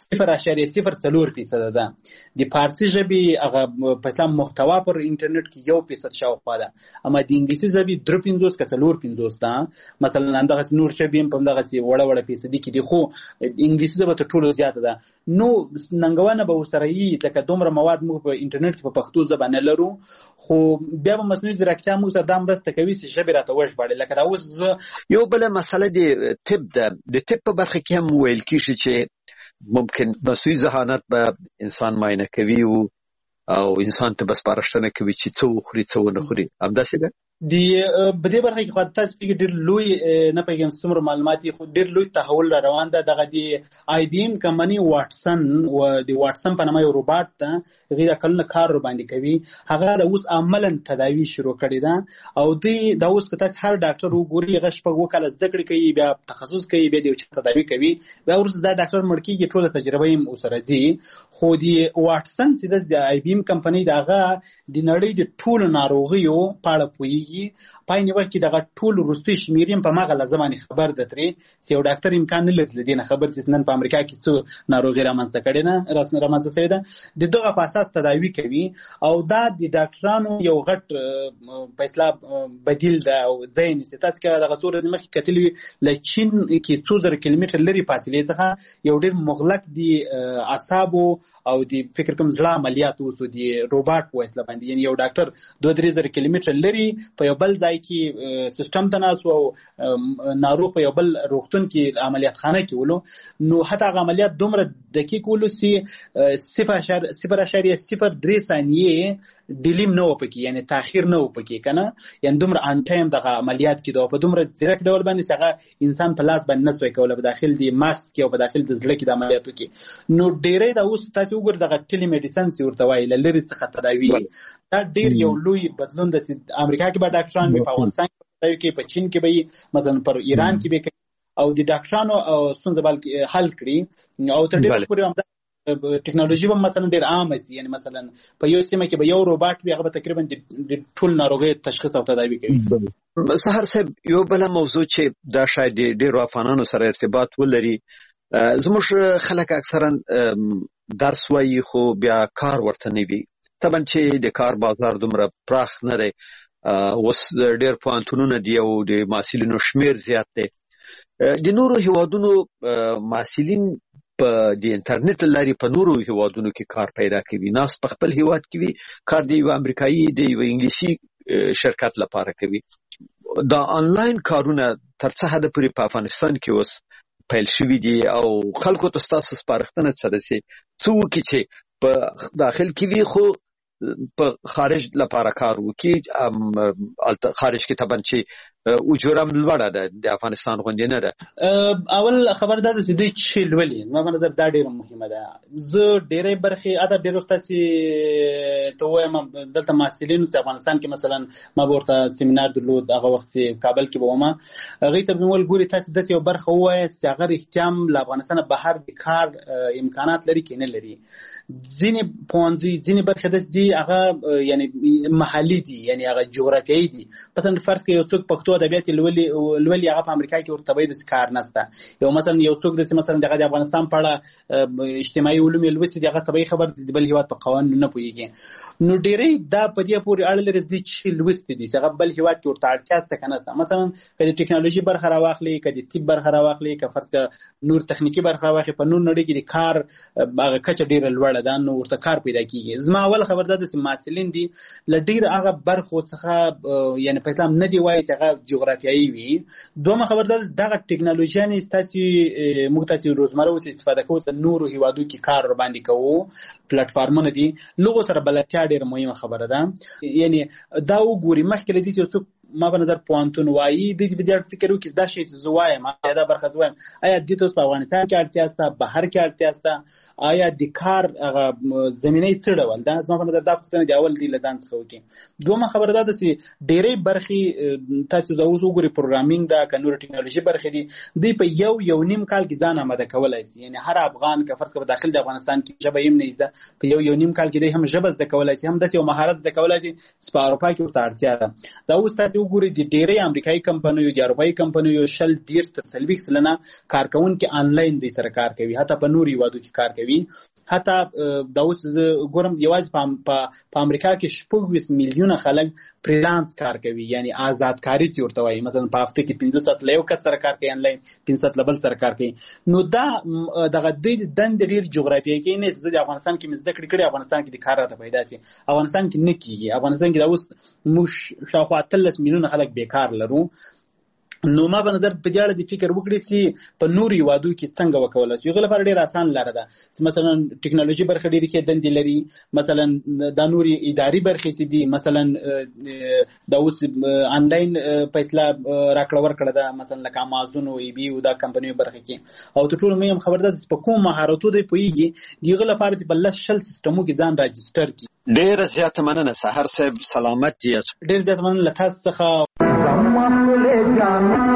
0.04% ده. د فارسي ژبې هغه په اسلام محتوا پر انټرنیټ کې 1% شاوخوا ده اما د انګلیسي ژبې 3.50 که 4.50 ده مثلا همدغسې نور ژبې هم په همدغسې وړه فیصدي کې دي خو انګلیسي ژبه تر ټولو زیاته ده. نو ننګونه به ورسره وي لکه دومره مواد موږ په انټرنیټ کې په پښتو ژبه نه لرو خو بیا به مصنوعي ځیرکتیا موږ سره دا مرسته کوي چې ژبې راته وژباړي. لکه دا اوس یو بله مسله د طب ده د طب په برخه کې هم ویل کېږي چې ممکن مصنوعي ذهانت به انسان معاینه کوي او انسان ته به سپارښتنه کوي چې څه وخوري څه ونه خوري همداسې ده؟ بده برخه کې خو تاسو کې ډېر لوی نه پیګم څومره معلومات خو ډېر لوی تحول را روان ده. دغه دی آی بی ایم کمپنی واټسن او د واټسن په نامه یو روباټ ته غیر کلونه کار ور باندې کوي. هغه د اوس عملاً تداوی شروع کړی ده او دی د اوس که تاسو هر ډاکټر وګوري هغه شپږ وکاله زده کړې کوي بیا تخصص کوي بیا د تداوی کوي بیا ورسره دا ډاکټر مړ کیږي ټول تجربه یې اوسره دي. خو دی واټسن چې د آی بی ایم کمپنی دغه د نړۍ د ټولو ناروغیو په اړه پوهیږي. پاینې وخت کې دغه ټول وروستي شمیرې په مغه لازمانه خبر ده ترې چې یو ډاکټر امکان نه لري دینه خبر چې نن په امریکا کې څو ناروغي رامنځته کړي نه رامنځته شوی ده د دغه په اساس تداوی کوي او دا د ډاکټرانو یو غټ فیصله بدیل ده او ځین چې تاسو کې دغه تور د مخ کتلی لچین کې 2000 کیلومتر لري فاصله څخه یو ډېر مغلق دی اعصابو او د فکر کوم ځړه عملیات وسو دی روباټ په وسیله باندې یعنی یو ډاکټر 2000 کیلومتر لري په یو بل ځای کې سیستم تناسو او ناروغ په یو بل روغتون کې عملیات خانه کې ولو نو حتی عملیات دومره دقیق ولو سي 0.03 ثانیه ډیلیم نه وپکی یعنی تاخير نه وپکی کنه یعنی دومره ان ټایم دغه عملیات کې دوه په دومره ځیرک ډول باندې څنګه انسان په لاس باندې نسوي کوله په داخل دی ماسک کې او په داخل د زړه کې د عملیاتو کې نو ډیرې د اوس تاسو وګور دغه ټیلی میډیسن سی ورته وایي لری څخه تداوی دا ډیر یو لوی بدلون د امریکا کې به ډاکټران په افغانستان کې په چین کې به مثلا پر ایران کې به او د ډاکټرانو ستونزې بلکې حل کړي او تر ډیره پورې هم ټیکنالوژي به مثلا ډیر عام شي یعنی مثلا په یو سیمه کې به یو روباټ وي هغه تقریبا د ټول ناروغي تشخیص او تداوی کوي. سحر صاحب یو بل موضوع چې دا شاید ډیر افغانانو سره ارتباط ولري زموږ خلک اکثرا درس وایي خو بیا کار ورته نه وي طبعا چې د کار بازار دومره پراخ نه دی اوس ډیر پوهنتونونه دي او د محصلینو شمیر زیات دی د نورو هیوادونو محصلین په د انټرنیټ لاري په نورو هیوادونو کې کار پیدا کوي ناس په خپل هیواد کې وي کار دی یو امریکایي دی یو انګلیسي شرکت لپاره کوي دا انلاین کارونه تر څه حد پورې په افغانستان کې اوس پیل شوي دي او خلکو ته تاسو سپارښتنه څه ده چې څوک چې په داخل کې وي خو په خارج لپاره کار وکړي خارج کې طبعا چې اجورم لوړه ده د افغانستان غونډه نه ده اول خبردار چې دوی چې لولي ما په نظر دا ډیره مهمه ده زه ډیره برخه اته ډیره وخت چې ته وایم دلته محصلینو په افغانستان کې مثلا ما ورته سیمینار درلود هغه وخت چې کابل کې ومه هغه ته بمول ګوري تاسو د یو برخه وای چې هغه احتیام له افغانستان بهر د کار امکانات لري کې نه لري ځینې پونځي ځینې برخه د دې هغه یعنی محلي دي یعنی هغه جغرافیایي دي مثلا فرض کې یو څوک پښتو ادبیات لولي هغه په امریکا کې ورته د کار نشته یو مثلا یو څوک د مثلا د افغانستان په اړه اجتماعي علوم لوسي دغه طبيعي خبر د بل هیواد په قوانینو نه پوهیږي نو ډېرې دا په دې پورې اړه لري چې لوستي دي هغه بل هیواد کې ورته اړتیا ست کنه مثلا کله ټیکنالوژي برخه راواخلي کله طب برخه راواخلي کله فرض نور تخنیکی برخه راواخلي په نور نړۍ کې د کار هغه کچه ډېر لوړه ده نو ورته کار پیدا کیږي زما اول خبردار د محصلین دي لډیر هغه برخو څخه یعنی په اسلام نه دی وایي چې هغه جغرافیایي وي دومره خبردار دغه ټیکنالوژي نه استاسي موږ تاسو روزمره اوس استفاده کوو د نورو هیوادو کې کار ور باندې کوو پلیټفارمونه دي لغو سره بلتیا ډیر مهمه خبره ده یعنی دا وګوري مخکې دي چې ما په نظر پوانتون وایي د دې فکر وکړي دا شی زوایم ما دا برخه زوایم آیا د تاسو په افغانستان کې اړتیا سته بهر کې اړتیا سته آیا د کار زمينه څه ډول ده ما په نظر دا پوښتنه دی اول دی لزان څه وکړي دومره خبره ده چې ډېرې برخې تاسو د اوس وګوري پروګرامینګ دا کنور ټیکنالوژي برخې دي په یو نیم کال کې ځان آماده کولای شي یعنی هر افغان که فرض کړه داخل د افغانستان کې ژبه یې نه زده په یو نیم کال کې هم ژبه زده کولای شي هم د یو مهارت زده کولای شي په اروپا کې ورته اړتیا ده دا اوس تاسو وګورئ د ډېرې امریکایي کمپنیو د اروپایي کمپنیو شل ډیر تر 40 سلنه کارکونکو آنلاین دي سره کار کوي حتی په نوري وادو کې کار کوي حتی دا اوس ګورم یوازې په امریکا کې 20 میلیونه خلک فریلانس کار کوي یعنی آزاد کاری ورته وایي مثلا په هفته کې 15 ساعت له یو کس سره کار کوي آنلاین 15 ساعت له بل سره کار کوي نو دا دغه د دند ډیر جغرافیایي کې نه زه د افغانستان کې مزد کړی افغانستان کې د کار راته پیدا سي افغانستان کې نه کیږي افغانستان کې دا اوس موږ شاوخوا 13 میلیونه خلک بیکار لرو نو ما په نظر په دې اړه د فکر وکړي چې په نورو هیوادو کې څنګه وکولای شي. یو لپاره ډېر آسان لاره ده چې مثلا ټیکنالوژي برخه ډېرې کې دندې لري، مثلا د نوري اداري برخې چې دي، مثلا د اوس آنلاین فیصله راکړه ورکړه ده، مثلا لکه امازون او ای بي او دا کمپنیو برخه کې. او ته ټول مې هم خبر ده چې په کوم مهارتو دی پويږي دیغه لپاره د بل شل سیستمو کې ځان راجستر کی. ډېر زیات مننه سحر صاحب، سلامت یې. ډېر زیات مننه لته څخه.